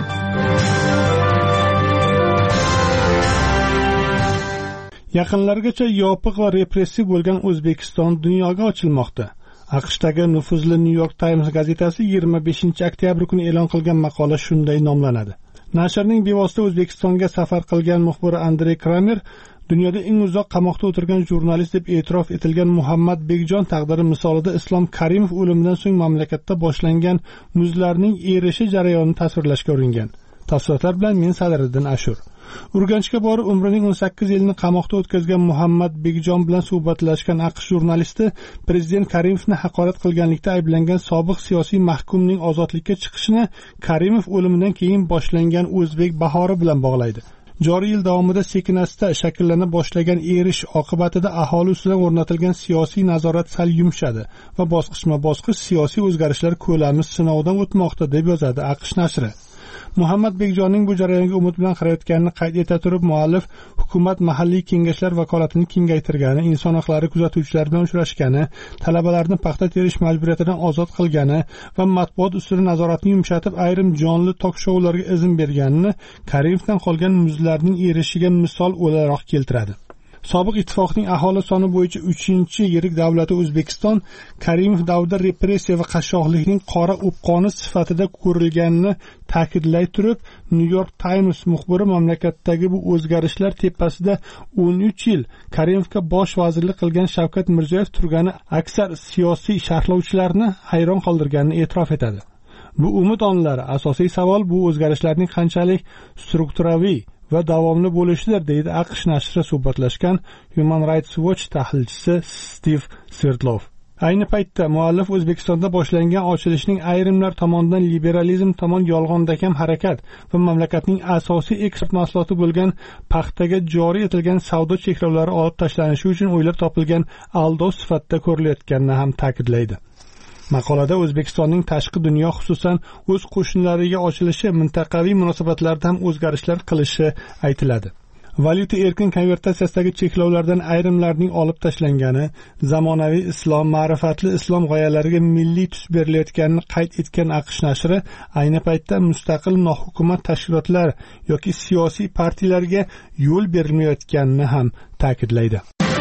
Yaqinlargacha yopiq va repressiv bo'lgan O'zbekiston dunyoga ochilmoqda. AQShdagi nufuzli New York Times gazetasi yigirma beshinchi oktyabr kuni e'lon qilgan maqola shunday nomlanadi. Nashrning bevosita O'zbekistonga safar qilgan muxbiri Andrey Kramer dunyoda eng uzoq qamoqda o'tirgan jurnalist deb e'tirof etilgan Muhammad Bekjon taqdiri misolida Islom Karimov o'limidan so'ng mamlakatda boshlangan muzlarning erishi jarayonini tasvirlashga uringan. Tafsilotlar bilan men Sadriddin Ashur. Urganchga borib umrining o'n sakkiz yilini qamoqda o'tkazgan Muhammad Bekjon bilan suhbatlashgan AQSh jurnalisti prezident Karimovni haqorat qilganlikda ayblangan sobiq siyosiy mahkumning ozodlikka chiqishini Karimov o'limidan keyin boshlangan o'zbek bahori bilan bog'laydi. Joriy yil davomida sekin-asta shakllana boshlagan erish oqibatida aholi ustidan o'rnatilgan siyosiy nazorat sal yumshadi va bosqichma-bosqich siyosiy o'zgarishlar ko'lami sinovdan o'tmoqda, deb yozadi AQSh nashri. Muhammad Bekjonning bu jarayonga umid bilan qarayotganini qayd eta turib, muallif hukumat mahalliy kengashlar vakolatini kengaytirgani, inson huquqlari kuzatuvchilari bilan uchrashgani, talabalarni paxta terish majburiyatidan ozod qilgani va matbuot ustidan nazoratni yumshatib, ayrim jonli tok-shoularga izn berganini Karimovdan qolgan muzlarning erishiga misol o'laroq keltiradi. Sobiq ittifoqning aholi soni bo'yicha uchinchi yirik davlati O'zbekiston Karimov davrida repressiya va qashshoqlikning qora o'pqoni sifatida ko'rilganini ta'kidlay turib, New York Times muxbiri mamlakatdagi bu o'zgarishlar tepasida o'n uch yil Karimovga bosh vazirlik qilgan Shavkat Mirziyoyev turgani aksar siyosiy sharhlovchilarni hayron qoldirganini e'tirof etadi. Bu umid onlari. Asosiy savol bu o'zgarishlarning qanchalik strukturaviy va davomli bo'lishidir, deydi AQSh nashri suhbatlashgan Human Rights Watch tahlilchisi Steve Sverdlov. Ayni paytda muallif O'zbekistonda boshlangan ochilishning ayrimlar tomonidan liberalizm tomon yolg'ondakam harakat va mamlakatning asosiy eksport mahsuloti bo'lgan paxtaga joriy etilgan savdo cheklovlari olib tashlanishi uchun o'ylab topilgan aldov sifatida ko'rilayotganini ham ta'kidlaydi. Maqolada O'zbekistonning tashqi dunyo, xususan o'z qo'shnilariga ochilishi, mintaqaviy munosabatlarda ham o'zgarishlar qilishi aytiladi. Valyuta erkin konvertatsiyasidagi cheklovlardan ayrimlarning olib tashlangani, zamonaviy islom, ma'rifatli islom g'oyalariga milliy tus berilayotganini qayd etgan AQSh nashri ayni paytda mustaqil nohukumat tashkilotlar yoki siyosiy partiyalarga yo'l berilmayotganini ham ta'kidlaydi.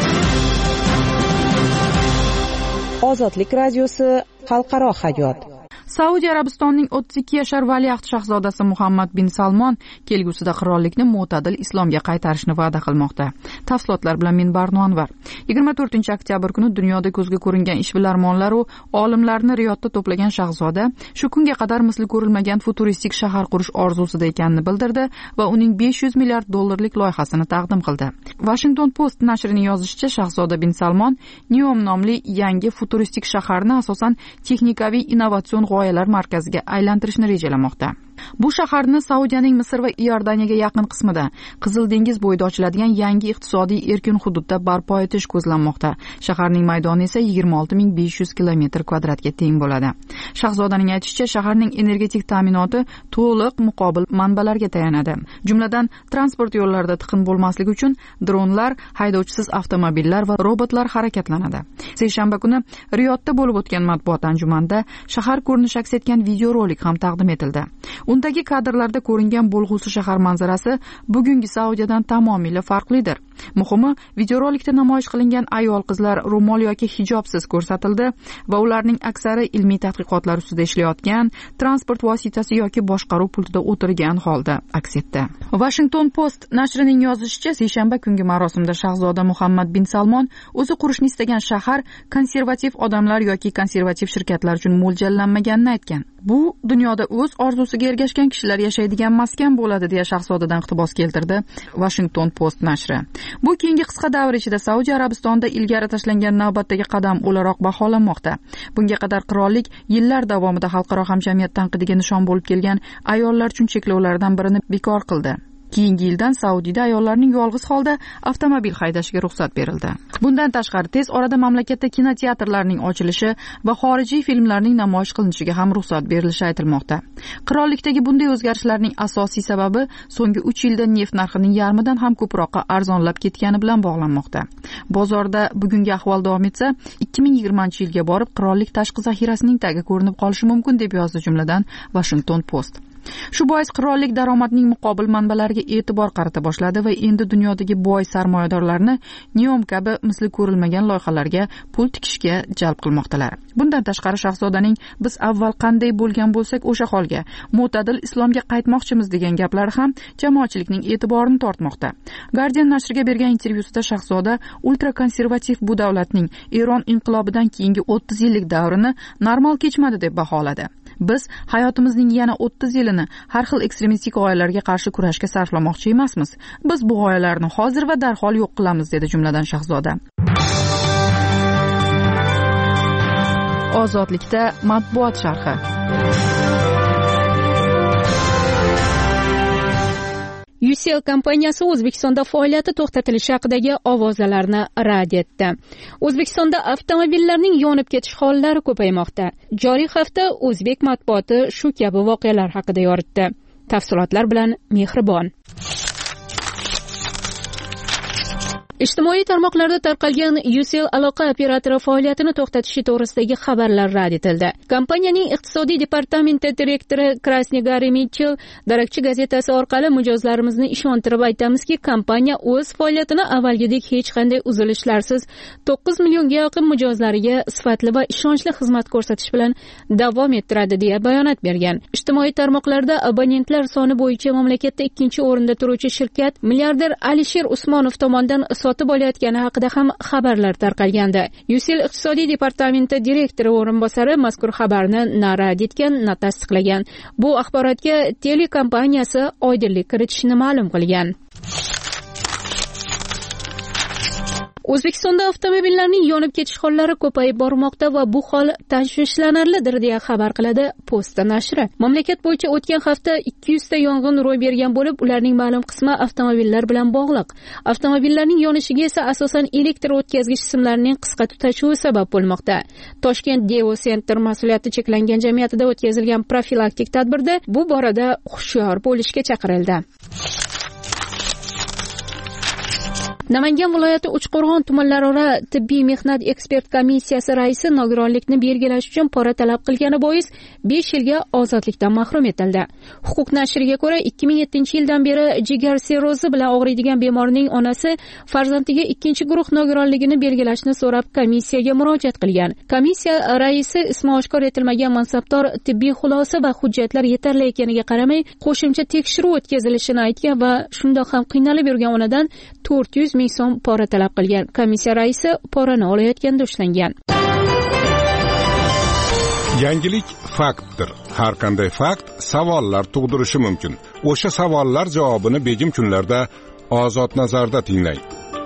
Ozodlik radiosi xalqaro hayot. Saudiya Arabistonining o'ttiz ikki yashar valiahd shahzodasi Muhammad bin Salmon kelgusida qirollikni mo'tadil islomga qaytarishni va'da qilmoqda. Tafsilotlar bilan men Barno Anvar. yigirma to'rtinchi oktyabr kuni dunyoda ko'zga ko'ringan ishbilarmonlar va olimlarni Riyodda to'plagan shahzoda shu kunga qadar misli ko'rilmagan futuristik shahar qurish orzusida ekanini bildirdi va uning besh yuz milliard dollarlik loyihasini taqdim qildi. Washington Post nashrining yozishicha, shahzoda bin Salmon Neom nomli yangi futuristik shaharni asosan texnikaviy innovatsion g'oyalar markaziga aylantirishni rejalamoqda. Bu shaharni Saudiyaning Misr va Iordaniyaga yaqin qismida Qizil dengiz bo'yida ochiladigan yangi iqtisodiy erkin hududda barpo etish ko'zlanmoqda. Shaharning maydoni esa yigirma olti ming besh yuz kilometr kvadratga teng bo'ladi. Shahzodaning aytishicha, shaharning energetik ta'minoti to'liq muqobil manbalarga tayanadi. Jumladan, transport yo'llarida tiqin bo'lmasligi uchun dronlar, haydovchisiz avtomobillar va robotlar harakatlanadi. Seshanba kuni Riyodda bo'lib o'tgan matbuot anjumanida shahar ko'rinishi aks etgan videorolik ham taqdim etildi. Undagi kadrlarda ko'ringan bo'lg'usi shahar manzarasi bugungi Saudiyadan tamomila farqlidir. Muhimi, videorolikda namoyish qilingan ayol qizlar ro'mol yoki hijobsiz ko'rsatildi va ularning aksari ilmiy tadqiqotlar ustida ishlayotgan, transport vositasi yoki boshqaruv pultida o'tirgan holda aks etdi. Washington Post nashrining yozishicha, seshanba kungi marosimda shahzoda Muhammad bin Salmon o'zi qurishni istagan shahar konservativ odamlar yoki konservativ shirkatlar uchun mo'ljallanmaganini aytgan. Bu dunyoda o'z orzusiga ergashgan kishilar yashaydigan maskan bo'ladi deya shahzodadan iqtibos keltirdi Washington Post nashri. Bu keyingi qisqa davr ichida Saudiya Arabistonida ilgari tashlangan navbatdagi qadam o'laroq baholanmoqda. Bunga qadar qirollik yillar davomida xalqaro hamjamiyat tanqidiga nishon bo'lib kelgan ayollar uchun cheklovlardan birini bekor qildi. Keyingi yildan Saudiyada ayollarning yolg'iz holda avtomobil haydashiga ruxsat berildi. Bundan tashqari tez orada mamlakatda kinoteatrlarning ochilishi va xorijiy filmlarning namoyish qilinishiga ham ruxsat berilishi aytilmoqda. Qirollikdagi bunday o'zgarishlarning asosiy sababi so'nggi uch yilda neft narxining yarmidan ham ko'proqqa arzonlab ketgani bilan bog'lanmoqda. Bozorda bugungi ahvol davom etsa, ikki ming yigirmanchi yilga borib qirollik tashqi zaxirasining tagi ko'rinib qolishi mumkin deb yozdi jumladan Washington Post. Shu bois qirollik daromadning muqobil manbalariga e'tibor qarata boshladi va endi dunyodagi boy sarmoyadorlarni Neom kabi misli ko'rilmagan loyihalarga pul tikishga jalb qilmoqdalar. Bundan tashqari shahzodaning biz avval qanday bo'lgan bo'lsak o'sha holga, mo'tadil islomga qaytmoqchimiz degan gaplari ham jamoatchilikning e'tiborini tortmoqda. Guardian nashriga bergan intervyusida shahzoda ultrakonservativ bu davlatning Eron inqilobidan keyingi o'ttiz yillik davrini normal kechmadi deb baholadi. Biz hayotimizning yana o'ttiz yilini har xil ekstremistik g'oyalarga qarshi kurashga sarflamoqchi emasmiz. Biz bu g'oyalarni hozir va darhol yo'q qilamiz, dedi jumladan shahzoda. Ozodlikda matbuot sharhi. U C L kompaniyasi O'zbekistonda faoliyati to'xtatilishi haqidagi ovozalarni rad etdi. O'zbekistonda avtomobillarning yonib ketish hollari ko'paymoqda. Joriy hafta o'zbek matbuoti shu kabi voqealar haqida yoritdi. Tafsilotlar bilan Mehribon. Ijtimoiy tarmoqlarda tarqalgan U C L aloqa operatori faoliyatini to'xtatishi to'g'risidagi xabarlar rad etildi. Kompaniyaning iqtisodiy departamenti direktori Krasnigari Mitchell Darakchi gazetasi orqali mijozlarimizni ishontirib aytamizki, kompaniya o'z faoliyatini avvalgidek hech qanday uzilishlarsiz to'qqiz millionga yaqin mijozlariga sifatli va ishonchli xizmat ko'rsatish bilan davom ettiradi deya bayonot bergan. Ijtimoiy tarmoqlarda abonentlar soni bo'yicha mamlakatda ikkinchi o'rinda turuvchi shirkat milliarder Alisher Usmonov tomonidan sotib olayotgani haqida ham xabarlar tarqalgandi. U C L iqtisodiy departamenti direktori o'rinbosari mazkur xabarni na rad etgan, na tasdiqlagan. Bu axborotga telekompaniyasi oydinlik kiritishini ma'lum qilgan. O'zbekistonda avtomobillarning yonib ketish hollari ko'payib bormoqda va bu hol tashvishlanarlidir deya xabar qiladi Posta nashri. Mamlakat bo'yicha o'tgan hafta ikki yuz ta yong'in ro'y bergan bo'lib, ularning ma'lum qismi avtomobillar bilan bog'liq. Avtomobillarning yonishiga esa asosan elektr o'tkazgich simlarining qisqa tutashuvi sabab bo'lmoqda. Toshkent Devo Center mas'uliyati cheklangan jamiyatida o'tkazilgan profilaktik tadbirda bu borada hushyor bo'lishga chaqirildi. Namangan viloyati Uchqo'rg'on tumanlararo tibbiy mehnat ekspert komissiyasi raisi nogironlikni belgilash uchun pora talab qilgani bois besh yilga ozodlikdan mahrum etildi. Huquq nashriga ko'ra, ikki ming yettinchi yildan beri jigar sirrozi bilan og'riydigan bemorning onasi farzandiga ikkinchi guruh nogironligini belgilashni so'rab komissiyaga murojaat qilgan. Komissiya raisi ismi oshkor etilmagan mansabdor tibbiy xulosa va hujjatlar yetarli ekaniga qaramay, qo'shimcha tekshiruv o'tkazilishini aytgan va shundoq ham qiynalib yurgan onadan to'rt yuz ming so'm pora talab qilgan. Komissiya raisi porani olayotganda ushlangan. Yangilik faktdir. Har qanday fakt savollar tug'dirishi mumkin. O'sha savollar javobini begim kunlarda Ozod nazarda tinglang.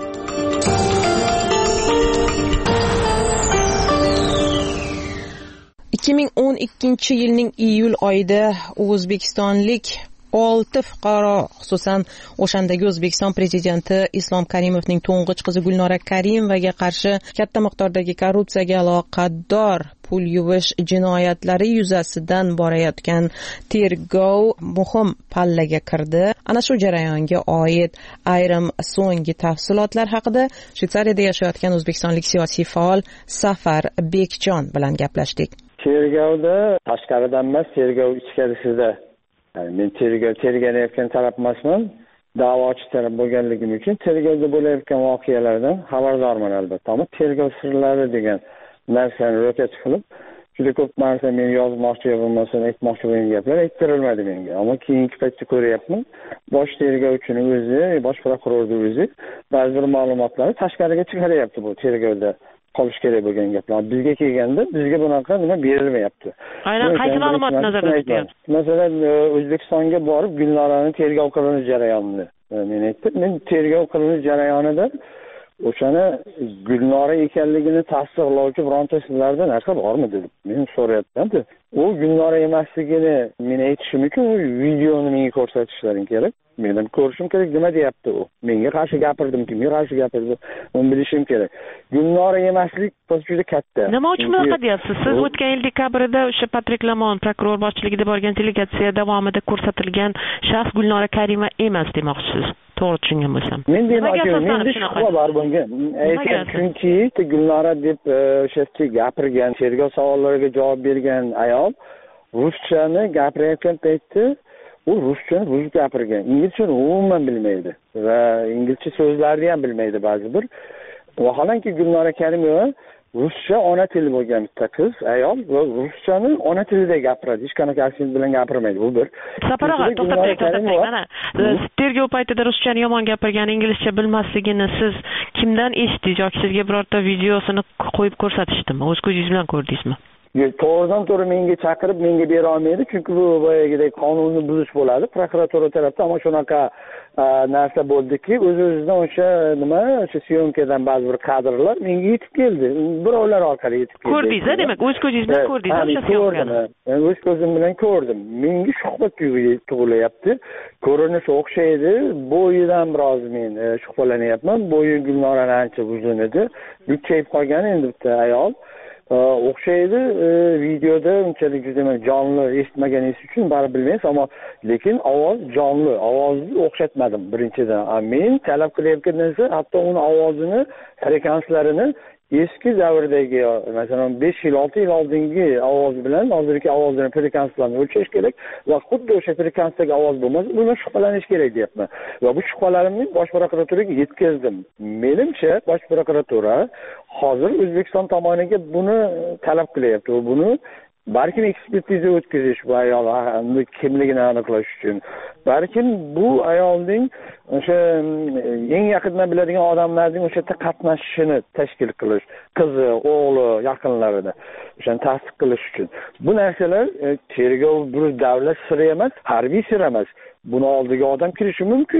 ikki ming o'n ikkinchi yilning iyul oyida o'zbekistonlik olti fuqaro, xususan o'shandagi O'zbekiston prezidenti Islom Karimovning to'ng'ich qizi Gulnora Karimovaga qarshi katta miqdordagi korrupsiyaga aloqador pul yuvish jinoyatlari yuzasidan borayotgan tergov muhim pallaga kirdi. Ana shu jarayonga oid ayrim so'nggi tafsilotlar haqida Shveysariyada yashayotgan o'zbekistonlik siyosiy faol Safar Bekjon bilan gaplashdik. Tergovda tashqaridan emas, tergov ichkarisida. Yani men tergov terganayotgan taraf emasman, da'vochi taraf bo'lganligim uchun tergovda bo'layotgan voqealardan xabardorman albatta. Ammo tergov sirlari degan narsani ro'kach qilib, juda ko'p narsa men yozmoqchi bo'lmasam, aytmoqchi bo'lgan gaplar aytirilmadi menga. Ammo keyingi paytda ko'ryapman, bosh tergovchining o'zi, bosh prokurorning o'zi ba'zi bir ma'lumotlarni tashqariga chiqaryapti bu tergovda qolish kerak bo'lgan gaplar. Bizga kelganda bizga bunaqa nima berilmayapti. Aynan qaysi ma'lumotni nazarda tutyapsiz? Masalan, O'zbekistonga borib Gulnorani tergov qilinish jarayonini men aytdim. Men tergov qilinish jarayonida o'shani Gulnora ekanligini tasdiqlovchi bironta sizlarda narsa bormi dedim. Men so'rayapman-da. U Gulnora emasligini men aytishim uchun u videoni menga ko'rsatishlaring kerak. Men ham ko'rishim kerak, nima deyapti u. Menga qarshi gapirdim, kimga qarshi gapirdi, uni bilishim kerak. Gulnora emaslik juda katta. Nima uchun bunaqa deyapsiz? Siz o'tgan yil dekabrda o'sha Patrik Lamon prokuror boshchiligida borgan delegatsiya davomida ko'rsatilgan shaxs Gulnora Karimova emas demoqchisiz. To'g'ri tushungan bo'lsam. Men demoqchiman, menda shubha bor bunga. Aytganki, Gulnora deb o'sha gapirgan, tergov savollariga javob bergan ayol ruschani gapirayotgan paytda u ruschani buzib gapirgan. Inglizchani umuman bilmaydi va inglizcha so'zlarni ham bilmaydi ba'zi bir. Vaholanki Gulnora Karimova ruscha ona tili bo'lgan bitta qiz, ayol va ruschani ona tilida gapiradi. Hech qanaqa aksent bilan gapirmaydi. Bu bir. Saparoga to'xtatay, to'xtatay. Mana tergov paytida ruschani yomon gapirgan, inglizcha bilmasligini siz kimdan eshitdingiz yoki sizga birorta videosini qo'yib ko'rsatishdimi? O'z ko'zingiz bilan ko'rdingizmi? To'g'ridan to'g'ri menga chaqirib menga bera olmaydi, chunki bu boyagidek qonunni buzish bo'ladi. Prokuratura tarafdan ammo shunaqa narsa bo'ldiki, o'z-o'zidan o'sha nima, o'sha syomkadan ba'zi bir kadrlar menga yetib keldi. Birovlar orqali yetib keldi. Ko'rdingiz-a, demak, o'z ko'zingiz bilan ko'rdingiz o'sha syomkani. Men o'z ko'zim bilan ko'rdim. Menga shubha tug'ilyapti. Ko'rinishi o'xshaydi. Bo'yidan biroz men shubhalanyapman. Bo'yi Gulnoradan ancha uzun edi. Bukchayib qolgan endi bitta ayol. o'xshaydi. Videoda unchalik juda jonli eshitmaganingiz uchun baribir bilmaysiz, ammo lekin ovoz jonli, ovozni o'xshatmadim birinchidan. Men talab qilayotgan narsa hatto uni ovozini, frekanslarini eski davrdagi, masalan besh yil, olti yil oldingi ovoz bilan hozirgi ovozning frekanslarini o'lchash kerak va xuddi o'sha frekansdagi ovoz bo'lmasa, bundan shubhalanish kerak deyapman. Va bu shubhalarimni bosh prokuraturaga yetkazdim. Menimcha bosh prokuratura hozir O'zbekiston tomoniga buni talab qilyapti. Va buni balkim ekspertiza o'tkazish bu ayolning kimligini aniqlash uchun. Balkim bu ayolning o'sha eng yaqindan biladigan odamlarning o'sha yerda qatnashishini tashkil qilish, qizi, o'g'li, yaqinlarida o'shani tasdiq qilish uchun. Bu narsalar tergov bir davlat siri emas, harbiy sir emas. Buni oldiga odam kirishi mumkin.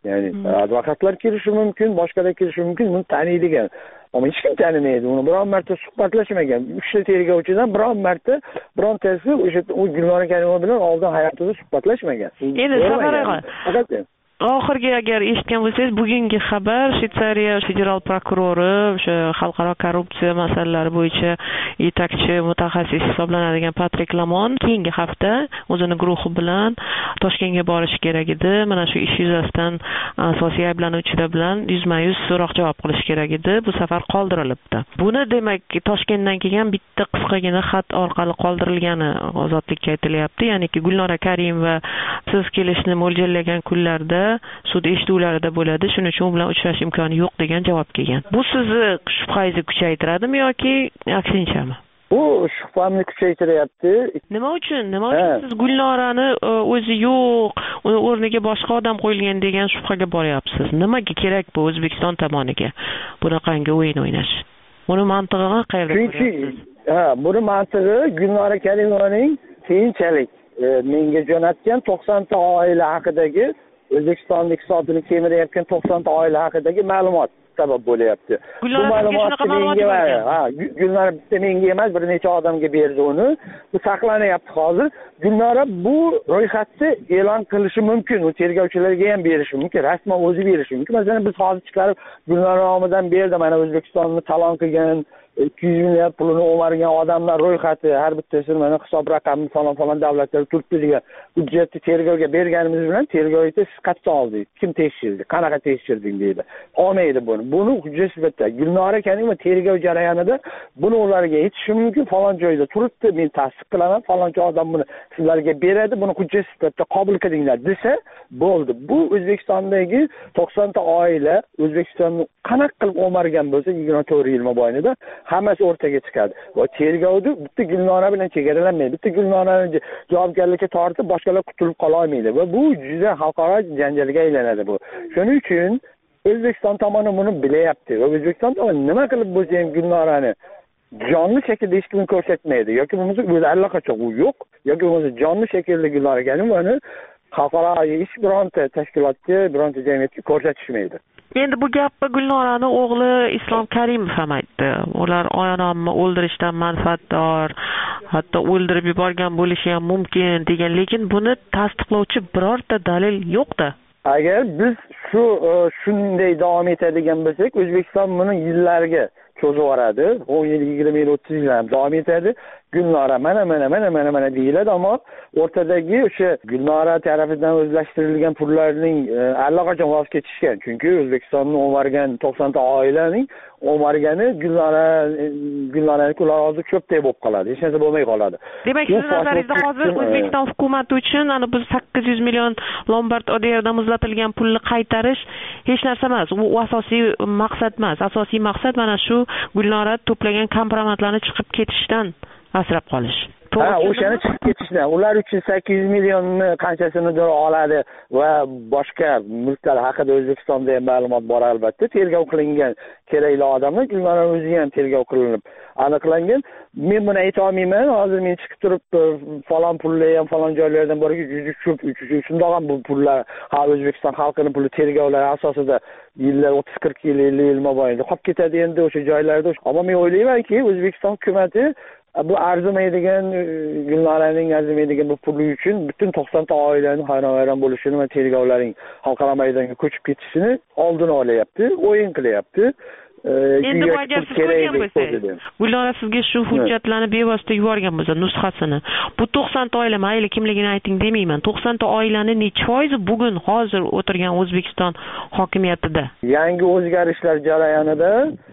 ya'ni advokatlar kelishi mumkin, boshqalar kelishi mumkin, buni taniydigan. Ammo hech kim tanimaydi uni. Biron marta suhbatlashmagan. uchta tergovchidan biron marta birontasi o'sha u Gulnora Karimova bilan oldin hayotida suhbatlashmagan. Endi Safar og'a, oxirgi agar eshitgan bo'lsangiz, bugungi xabar Shveysariya federal prokurori o'sha xalqaro korrupsiya masalalari bo'yicha yetakchi mutaxassis hisoblanadigan Patrik Lamon keyingi hafta o'zini guruhi bilan Toshkentga borishi kerak edi. Mana shu ish yuzasidan asosiy ayblanuvchilar bilan yuzma-yuz so'roq javob qilish kerak edi. Bu safar qoldirilibdi. Buni demak Toshkentdan kelgan bitta qisqagina xat orqali qoldirilgani ozodlikka aytilyapti. Ya'niki Gulnora Karimova siz kelishni mo'ljallagan kunlarda sud eshituvlarida bo'ladi, shuning uchun u bilan uchrashish imkoni yo'q degan javob kelgan. Bu sizni shubhangizni kuchaytiradimi yoki aksinchami? Bu shubhamni kuchaytiryapti. Nima uchun? Nima uchun siz Gulnorani o'zi yo'q, uni o'rniga boshqa odam qo'yilgan degan shubhaga boryapsiz? Nimaga kerak bu O'zbekiston tomoniga bunaqangi o'yin o'ynash? Buni mantig'ini qayerda ko'ryapsiz? Ha, buni mantig'i Gulnora Karimovaning keyinchalik menga jo'natgan to'qsonta oila haqidagi O'zbekiston iqtisodini kemirayotgan to'qsonta oila haqidagi ma'lumot sabab bo'lyapti. Bu ma'lumotni menga ha, Gulnora bitta menga emas, bir necha odamga berdi uni. Bu saqlanyapti hozir. Gulnora bu ro'yxatni e'lon qilishi mumkin, u tergovchilarga ham berishi mumkin, rasman o'zi berishi mumkin. Masalan, biz hozir chiqarib Gulnora nomidan berdi, mana O'zbekistonni talon qilgan ikki yuz million pulini o'margan odamlar ro'yxati, har bittasini mana hisob raqami falon falon davlatlar turibdi degan hujjatni tergovga berganimiz bilan tergov etib siz qayerda oldingiz, kim tekshirdi, qanaqa tekshirding deydi. Olmaydi buni. Buni hujjat sifatida Gulnora Karimova tergov jarayonida buni ularga aytishi mumkin, falon joyda turibdi, men tasdiq qilaman, falonchi odam buni sizlarga beradi, buni hujjat sifatida qabul qilinglar desa bo'ldi. Bu O'zbekistondagi to'qsonta oila O'zbekistonni qanaqa qilib o'margan bo'lsa yigirma to'rt yil mobaynida hammasi o'rtaga chiqadi. Va tergovda bitta Gulnora bilan chegaralanmaydi. Bitta Gulnorani javobgarlikka tortib boshqalar qutulib qola olmaydi va bu juda xalqaro janjalga aylanadi bu. Shuning uchun O'zbekiston tomoni buni bilyapti va O'zbekiston tomoni nima qilib bo'lsa ham Gulnorani jonli shaklda hech kim ko'rsatmaydi yoki bo'lmasa o'zi allaqachon u yo'q yoki bo'lmasa jonli shaklda Gulnora Karimovani xalqaro hech bironta tashkilotga, bironta jamiyatga ko'rsatishmaydi. Endi bu gapni Gulnorani o'g'li Islom Karimov ham aytdi. Ular onamni o'ldirishdan manfaatdor, hatto o'ldirib yuborgan bo'lishi ham mumkin degan, lekin buni tasdiqlovchi birorta dalil yo'q-da. Agar biz shu shunday davom etadigan bo'lsak, O'zbekiston buni yillarga cho'zib yuboradi. o'n yil, yigirma yil, o'ttiz yil ham davom etadi. Gulnora mana mana mana mana mana deyiladi, ammo o'rtadagi o'sha Gulnora tarafidan o'zlashtirilgan pullarning allaqachon voz kechishgan. Chunki O'zbekistonni o'margan to'qsonta oilaning o'margani Gulnora Gulnoraning ular hozir cho'pday bo'lib qoladi. Hech narsa bo'lmay qoladi. Demak, siz nazaringizda hozir O'zbekiston hukumati uchun ana biz sakkiz yuz million Lombard Oderda muzlatilgan pulni qaytarish hech narsa emas. U asosiy maqsad emas. Asosiy maqsad mana shu Gulnora to'plagan kompromatlarni chiqib ketishdan asrab qolish. Ha, o'shani chiqib ketishdan. Ular uchun sakkiz yuz millionni qanchasinidir oladi va boshqa mulklar haqida O'zbekistonda ham ma'lumot bor albatta. Tergov qilingan kerakli odamlar, Gulnora o'zi ham tergov qilinib aniqlangan. Men buni ayta olmayman. Hozir men chiqib turib falon pullar ham falon joylardan borga juda ko'p, shundoq ham bu pullar ha O'zbekiston xalqining puli tergovlar asosida yillar o'ttiz qirq yil, ellik yil mobaynida qolib ketadi endi o'sha joylarda. Ammo men o'ylaymanki, O'zbekiston hukumatı bu arzimaydigan Gulnoraning arzimaydigan bu puli uchun butun to'qsonta oilaning hayron-hayron bo'lishini va tergovlarning xalqaro maydonga ko'chib ketishini oldini olyapti, o'yin qilyapti. Endi bu agar siz ko'rgan bo'lsangiz, Gulnora sizga shu hujjatlarni bevosita yuborgan bo'lsa, nusxasini, bu to'qsonta oila, mayli kimligini ayting demayman, to'qsonta oilani necha foizi bugun hozir o'tirgan O'zbekiston hokimiyatida? Yangi o'zgarishlar jarayonida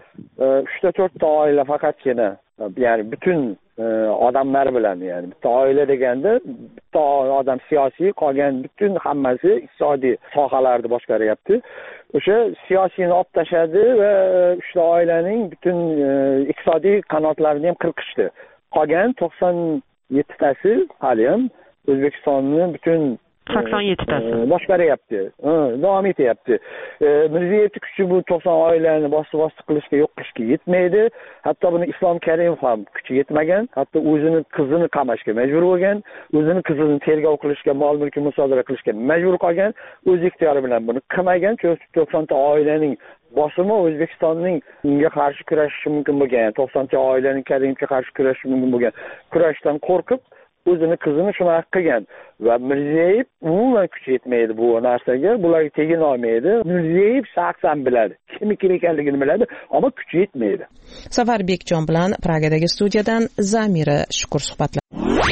uchta to'rtta oila faqatgina, ya'ni butun odamlar bilan, ya'ni bitta oila deganda bitta odam siyosiy, qolgan butun hammasi iqtisodiy sohalarni boshqaryapti. O'sha siyosiyni olib tashladi va uchta oilaning butun iqtisodiy qanotlarini ham qirqishdi. Qolgan to'qson yettitasi hali ham O'zbekistonning butun sakson yettitasi boshqaryapti, davom etyapti. Mirziyoyev kuchi bu to'qson oilani bosib-bosib qilishga, yo'q qilishga yetmaydi. Hatto buni Islom Karimov ham kuchi yetmagan. Hatto o'zini qizini qamashga majbur bo'lgan, o'zini qizini tergov qilishga, mol-mulk musodara qilishga majbur qolgan. O'z ixtiyori bilan buni qilmagan. to'qsonta oilaning bosimi O'zbekistonning unga qarshi kurashishi mumkin bo'lgan, to'qsonta oilaning Karimovga qarshi kurashishi mumkin bo'lgan kurashdan qo'rqib o'zini qizini shunaqa qilgan va Mirziyoyev umuman kuchi yetmaydi bu narsaga, bularga tegina olmaydi. Mirziyoyev shaxsan biladi, kim ekanligini biladi, ammo kuchi yetmaydi. Safar Bekjon bilan Pragadagi studiyadan Zamira Shukur suhbatlari.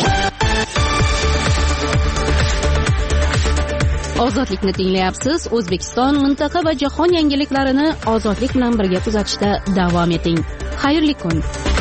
Ozodlikni tinglayapsiz. O'zbekiston, mintaqa va jahon yangiliklarini ozodlik bilan birga kuzatishda davom eting. Xayrli kun.